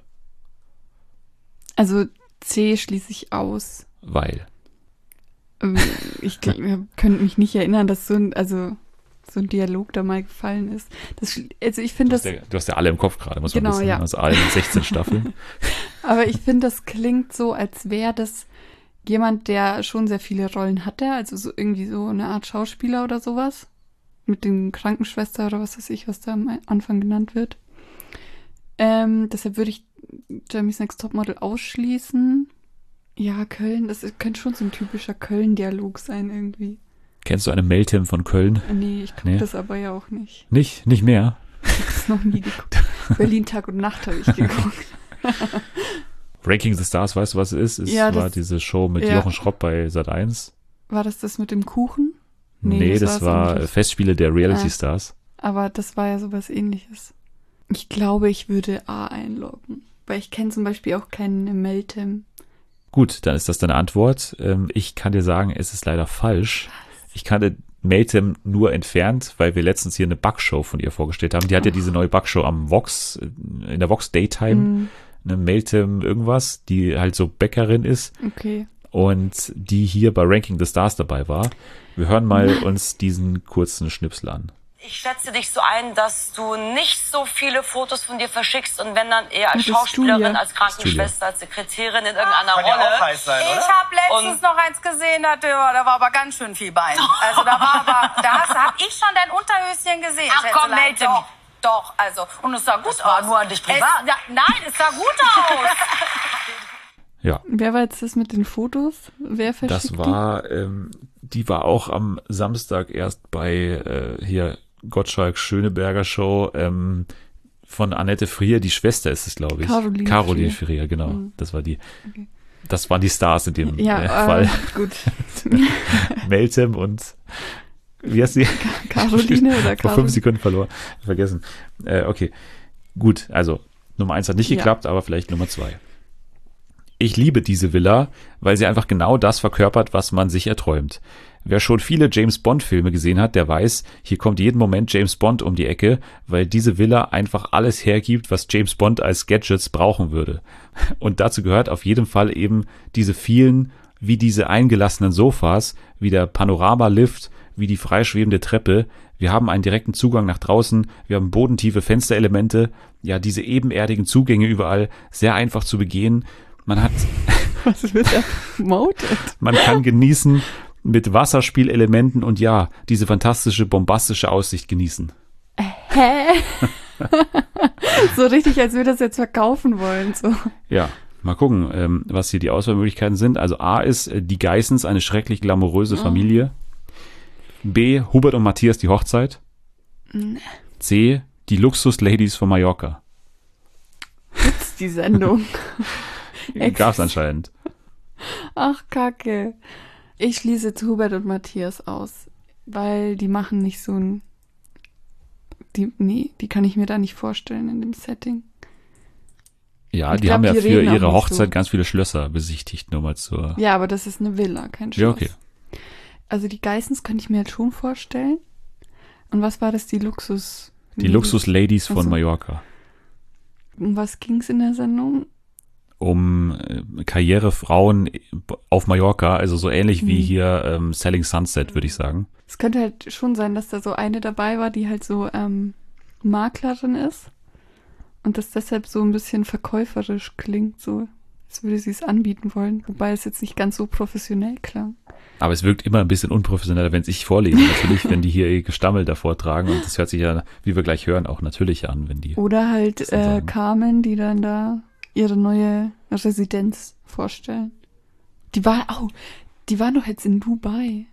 Also C schließe ich aus. Weil? Ich könnte mich nicht erinnern, dass so ein Dialog da mal gefallen ist. Ich finde das. Du hast ja alle im Kopf gerade, muss man wissen. Ja. Also alle 16 Staffeln. Aber ich finde, das klingt so, als wäre das jemand, der schon sehr viele Rollen hatte. Also so irgendwie so eine Art Schauspieler oder sowas. Mit dem Krankenschwester oder was weiß ich, was da am Anfang genannt wird. Deshalb würde ich Germany's Next Topmodel ausschließen. Ja, Köln, das könnte schon so ein typischer Köln-Dialog sein irgendwie. Kennst du eine Meltem von Köln? Nee, ich gucke das aber ja auch nicht. Nicht mehr? Ich habe das noch nie geguckt. Berlin Tag und Nacht habe ich geguckt. Ranking the Stars, weißt du, was es ist? Es war diese Show mit Jochen Schropp bei Sat.1. War das mit dem Kuchen? Nee, das war Festspiele der Reality Stars. Aber das war ja sowas Ähnliches. Ich glaube, ich würde A einloggen. Weil ich kenne zum Beispiel auch keinen Meltem. Gut, dann ist das deine Antwort. Ich kann dir sagen, es ist leider falsch. Ich kannte Meltem nur entfernt, weil wir letztens hier eine Backshow von ihr vorgestellt haben. Die hat ja diese neue Backshow am Vox, in der Vox Daytime, eine Meltem irgendwas, die halt so Bäckerin ist. Okay. Und die hier bei Ranking the Stars dabei war. Wir hören mal uns diesen kurzen Schnipsel an. Ich schätze dich so ein, dass du nicht so viele Fotos von dir verschickst und wenn dann eher als Das ist Schauspielerin, Julia. als Krankenschwester, als Sekretärin in irgendeiner Kann ja Rolle. auch heiß sein, oder? Ich habe letztens noch eins gesehen, da war aber ganz schön viel Bein. Also da hab ich schon dein Unterhöschen gesehen. Ach komm, Schätzelein. Mädchen. Doch, also, und es sah gut Das war aus. nur an dich privat. Nein, es sah gut aus. Ja, Wer war jetzt das mit den Fotos? Wer verschickt das war, die war auch am Samstag erst bei hier Gottschalk Schöneberger Show von Annette Frier, die Schwester ist es, glaube ich. Caroline Frier, genau. Das war die. Okay. Das waren die Stars in dem die? Ja, Fall. gut. Meltem und wie heißt sie? Caroline oder Vor 5 Caroline? Sekunden verloren. Vergessen. Okay. Gut, also Nummer 1 hat nicht Ja. geklappt, aber vielleicht Nummer 2. Ich liebe diese Villa, weil sie einfach genau das verkörpert, was man sich erträumt. Wer schon viele James-Bond-Filme gesehen hat, der weiß, hier kommt jeden Moment James Bond um die Ecke, weil diese Villa einfach alles hergibt, was James Bond als Gadgets brauchen würde. Und dazu gehört auf jeden Fall eben diese vielen, wie diese eingelassenen Sofas, wie der Panoramalift, wie die freischwebende Treppe. Wir haben einen direkten Zugang nach draußen, wir haben bodentiefe Fensterelemente, ja, diese ebenerdigen Zugänge überall, sehr einfach zu begehen. Man hat, Was wird da promoted? man kann genießen mit Wasserspielelementen und ja, diese fantastische, bombastische Aussicht genießen. Hä? So richtig, als würde das jetzt verkaufen wollen. So. Ja, mal gucken, was hier die Auswahlmöglichkeiten sind. Also A ist die Geissens, eine schrecklich glamouröse Familie. B, Hubert und Matthias, die Hochzeit. C, die Luxus-Ladies von Mallorca. Gibt's die Sendung? Gab's anscheinend. Ach, Kacke. Ich schließe jetzt Hubert und Matthias aus, weil die machen nicht so ein... Die kann ich mir da nicht vorstellen in dem Setting. Ja, Ich die glaub, haben ja die für reden auch ihre nicht Hochzeit so. ganz viele Schlösser besichtigt, nur mal zur... Ja, aber das ist eine Villa, kein Schloss. Ja, okay. Also die Geissens könnte ich mir jetzt schon vorstellen. Und was war das, die Luxus... Die Luxus-Ladies von Also- Mallorca. Um was ging's in der Sendung? Um Karrierefrauen auf Mallorca, also so ähnlich wie hier Selling Sunset, würde ich sagen. Es könnte halt schon sein, dass da so eine dabei war, die halt so Maklerin ist. Und das deshalb so ein bisschen verkäuferisch klingt, so als würde sie es anbieten wollen. Wobei es jetzt nicht ganz so professionell klang. Aber es wirkt immer ein bisschen unprofessioneller, wenn ich vorlese, natürlich, wenn die hier ihr Gestammel davor tragen. Und das hört sich ja, wie wir gleich hören, auch natürlich an, wenn die... Oder halt das dann sagen. Carmen, die dann da ihre neue Residenz vorstellen. Die war doch jetzt in Dubai.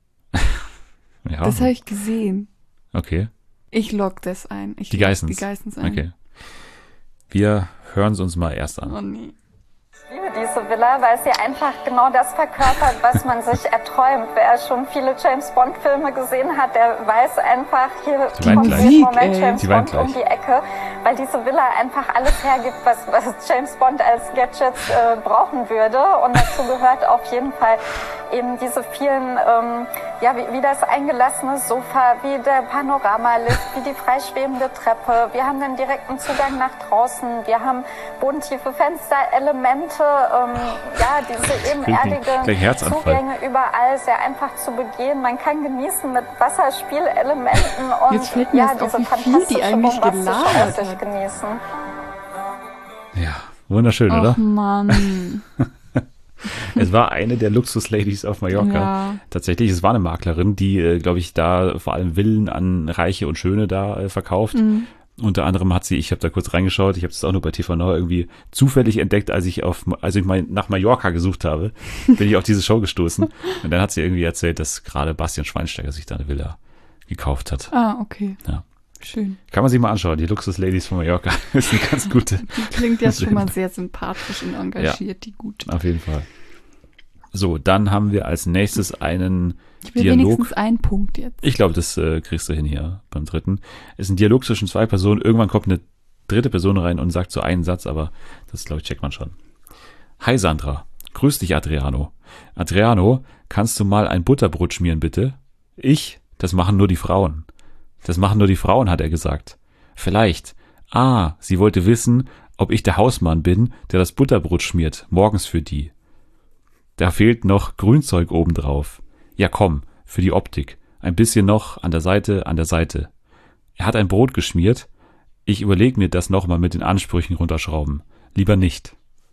Ja, Das habe ich gesehen. okay. Ich log das ein. Ich Die log Geissens. Die Geissens ein. Okay. Wir hören es uns mal erst Oh an. nee. Ich liebe diese Villa, weil sie einfach genau das verkörpert, was man sich erträumt. Wer schon viele James-Bond-Filme gesehen hat, der weiß einfach, hier Die weint kommt gleich. jeden Moment Ey. James Die weint Bond um gleich. die Ecke, weil diese Villa einfach alles hergibt, was James Bond als Gadgets brauchen würde. Und dazu gehört auf jeden Fall eben diese vielen, wie das eingelassene Sofa, wie der Panoramalift, wie die freischwebende Treppe. Wir haben den direkten Zugang nach draußen. Wir haben bodentiefe Fensterelemente, diese gleich ebenerdigen Herzanfall. Zugänge überall, sehr einfach zu begehen. Man kann genießen mit Wasserspielelementen und Jetzt fällt mir erst auf, diese wie viel die fantastische, eigentlich bombastische gelabert Aussicht hat. genießen. Ja, wunderschön, Ach oder? Mann. Es war eine der Luxus-Ladies auf Mallorca. Ja. Tatsächlich, es war eine Maklerin, die, glaube ich, da vor allem Villen an Reiche und Schöne da verkauft. Unter anderem hat sie, ich habe da kurz reingeschaut, ich habe das auch nur bei TV Now irgendwie zufällig entdeckt, als ich mal nach Mallorca gesucht habe, bin ich auf diese Show gestoßen. Und dann hat sie irgendwie erzählt, dass gerade Bastian Schweinsteiger sich da eine Villa gekauft hat. Ah, okay. Ja. Schön. Kann man sich mal anschauen, die Luxus-Ladies von Mallorca. Ist eine ganz gute. Die klingt ja schon mal sehr sympathisch und engagiert, die gut. Auf jeden Fall. So, dann haben wir als nächstes einen Ich will Dialog. wenigstens einen Punkt jetzt. Ich glaube, das kriegst du hin hier beim dritten. Es ist ein Dialog zwischen zwei Personen. Irgendwann kommt eine dritte Person rein und sagt so einen Satz, aber das, glaube ich, checkt man schon. Hi Sandra, grüß dich Adriano. Adriano, kannst du mal ein Butterbrot schmieren, bitte? Ich? Das machen nur die Frauen. Das machen nur die Frauen, hat er gesagt. Vielleicht. Sie wollte wissen, ob ich der Hausmann bin, der das Butterbrot schmiert, morgens für die. Da fehlt noch Grünzeug obendrauf. Ja komm, für die Optik. Ein bisschen noch an der Seite. Er hat ein Brot geschmiert. Ich überlege mir das nochmal mit den Ansprüchen runterschrauben. Lieber nicht.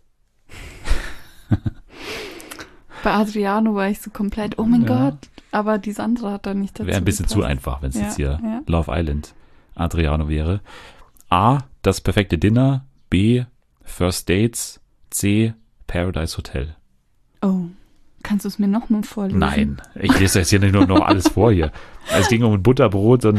Bei Adriano war ich so komplett, oh mein Gott. Aber die Sandra hat da nicht dazu Wäre ein bisschen gepasst. zu einfach, wenn es jetzt hier ja. Love Island Adriano wäre. A, das perfekte Dinner. B, First Dates. C, Paradise Hotel. Oh, kannst du es mir nochmal vorlesen? Nein, ich lese jetzt hier nicht nur noch alles vor hier. Es ging um ein Butterbrot und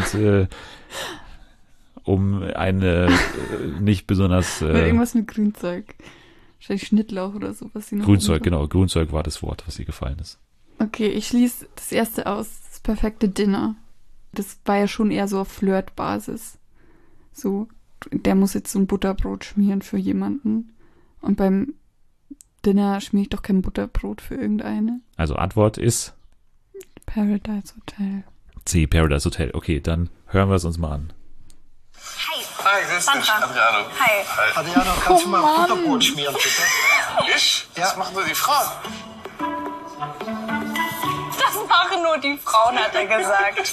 um eine nicht besonders... irgendwas mit Grünzeug. Wahrscheinlich Schnittlauch oder so. Was sie noch Grünzeug, genau. Grünzeug war das Wort, was ihr gefallen ist. Okay, ich schließe das erste aus. Das perfekte Dinner. Das war ja schon eher so auf Flirt-Basis. So, der muss jetzt so ein Butterbrot schmieren für jemanden. Und beim Dinner schmiere ich doch kein Butterbrot für irgendeine. Also Antwort ist Paradise Hotel. C, Paradise Hotel. Okay, dann hören wir es uns mal an. Hi, grüß dich, Adriano. Hi. Adriano, kannst du mal Butterbrot schmieren, bitte? Ich? Das machen nur die Frauen. Das machen nur die Frauen, hat er gesagt.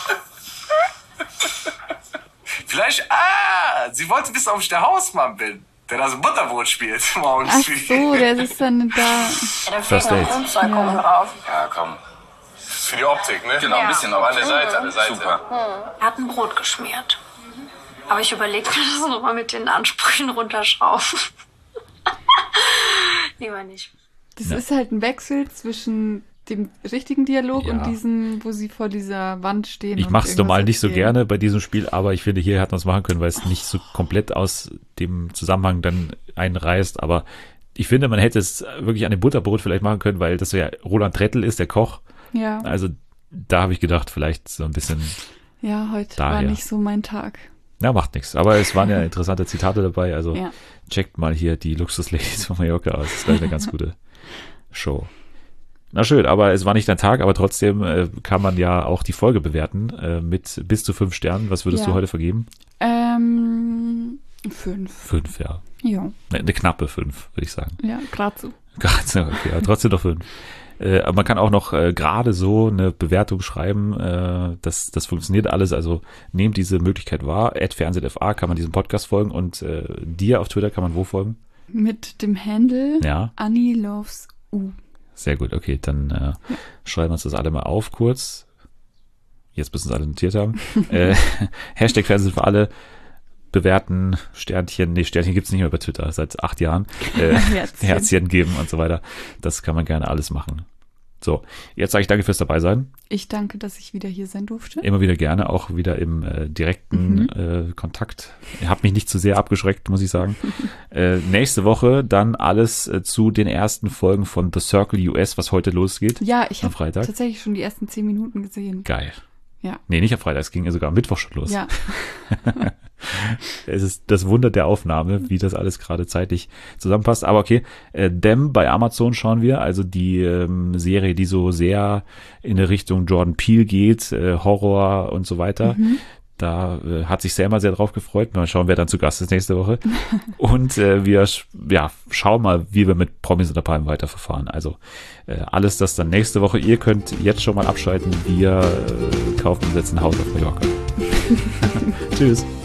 Vielleicht, sie wollte wissen, ob ich der Hausmann bin, der das Butterbrot spielt morgens. Ach so, der ist dann da. Ja, da First fehlt noch Date. Grünzeug oben drauf. Ja, komm. Für die Optik, ne? Genau, ein bisschen auf an der Seite. Super. Er hat ein Brot geschmiert. Aber ich überlege mir das nochmal mit den Ansprüchen runterschrauben. Lieber nicht. Das ist halt ein Wechsel zwischen dem richtigen Dialog Ja. und diesem, wo sie vor dieser Wand stehen. Ich und mache es normal irgendwas nicht so erzählen. gerne bei diesem Spiel, aber ich finde, hier hat man es machen können, weil es nicht so komplett aus dem Zusammenhang dann einreißt. Aber ich finde, man hätte es wirklich an dem Butterbrot vielleicht machen können, weil das ja Roland Trettel ist, der Koch. Ja, Also da habe ich gedacht, vielleicht so ein bisschen, ja, heute war daher. nicht so mein Tag. na, macht nichts. Aber es waren ja interessante Zitate dabei. Also Ja. checkt mal hier die Luxusladies von Mallorca aus. Das ist gleich eine ganz gute Show. Na schön, aber es war nicht dein Tag, aber trotzdem kann man ja auch die Folge bewerten mit bis zu 5 Sternen. Was würdest Ja. du heute vergeben? 5. 5, ja. Ja, Eine knappe 5, würde ich sagen. ja, gerade so. Okay, aber trotzdem noch 5. Aber man kann auch noch gerade so eine Bewertung schreiben. Das funktioniert alles. Also nehmt diese Möglichkeit wahr. @fernsehtfa kann man diesem Podcast folgen und dir auf Twitter kann man wo folgen? Mit dem Handle Ja, Annie Loves U. sehr gut. Okay, dann schreiben wir uns das alle mal auf kurz. Jetzt müssen es alle notiert haben. Hashtag Fernsehen für alle. Bewerten, Sternchen gibt's nicht mehr bei Twitter, seit 8 Jahren. Herzchen geben und so weiter. Das kann man gerne alles machen. So, jetzt sage ich danke fürs dabei sein. Ich danke, dass ich wieder hier sein durfte. Immer wieder gerne, auch wieder im direkten Kontakt. Ihr habt mich nicht zu sehr abgeschreckt, muss ich sagen. Nächste Woche dann alles zu den ersten Folgen von The Circle US, was heute losgeht. Ja, ich Am habe Freitag. tatsächlich schon die ersten 10 Minuten gesehen. Geil. Ja. Nee, nicht am Freitag, es ging ja sogar am Mittwoch schon los. Ja, Es ist das Wunder der Aufnahme, wie das alles gerade zeitlich zusammenpasst. Aber okay, Them bei Amazon schauen wir, also die Serie, die so sehr in der Richtung Jordan Peele geht, Horror und so weiter. Da hat sich Selma sehr drauf gefreut. Mal schauen, wer dann zu Gast ist nächste Woche. Und wir schauen mal, wie wir mit Promis unter Palmen weiterverfahren. Also alles das dann nächste Woche. Ihr könnt jetzt schon mal abschalten. Wir kaufen und setzen ein Haus auf Mallorca. Tschüss.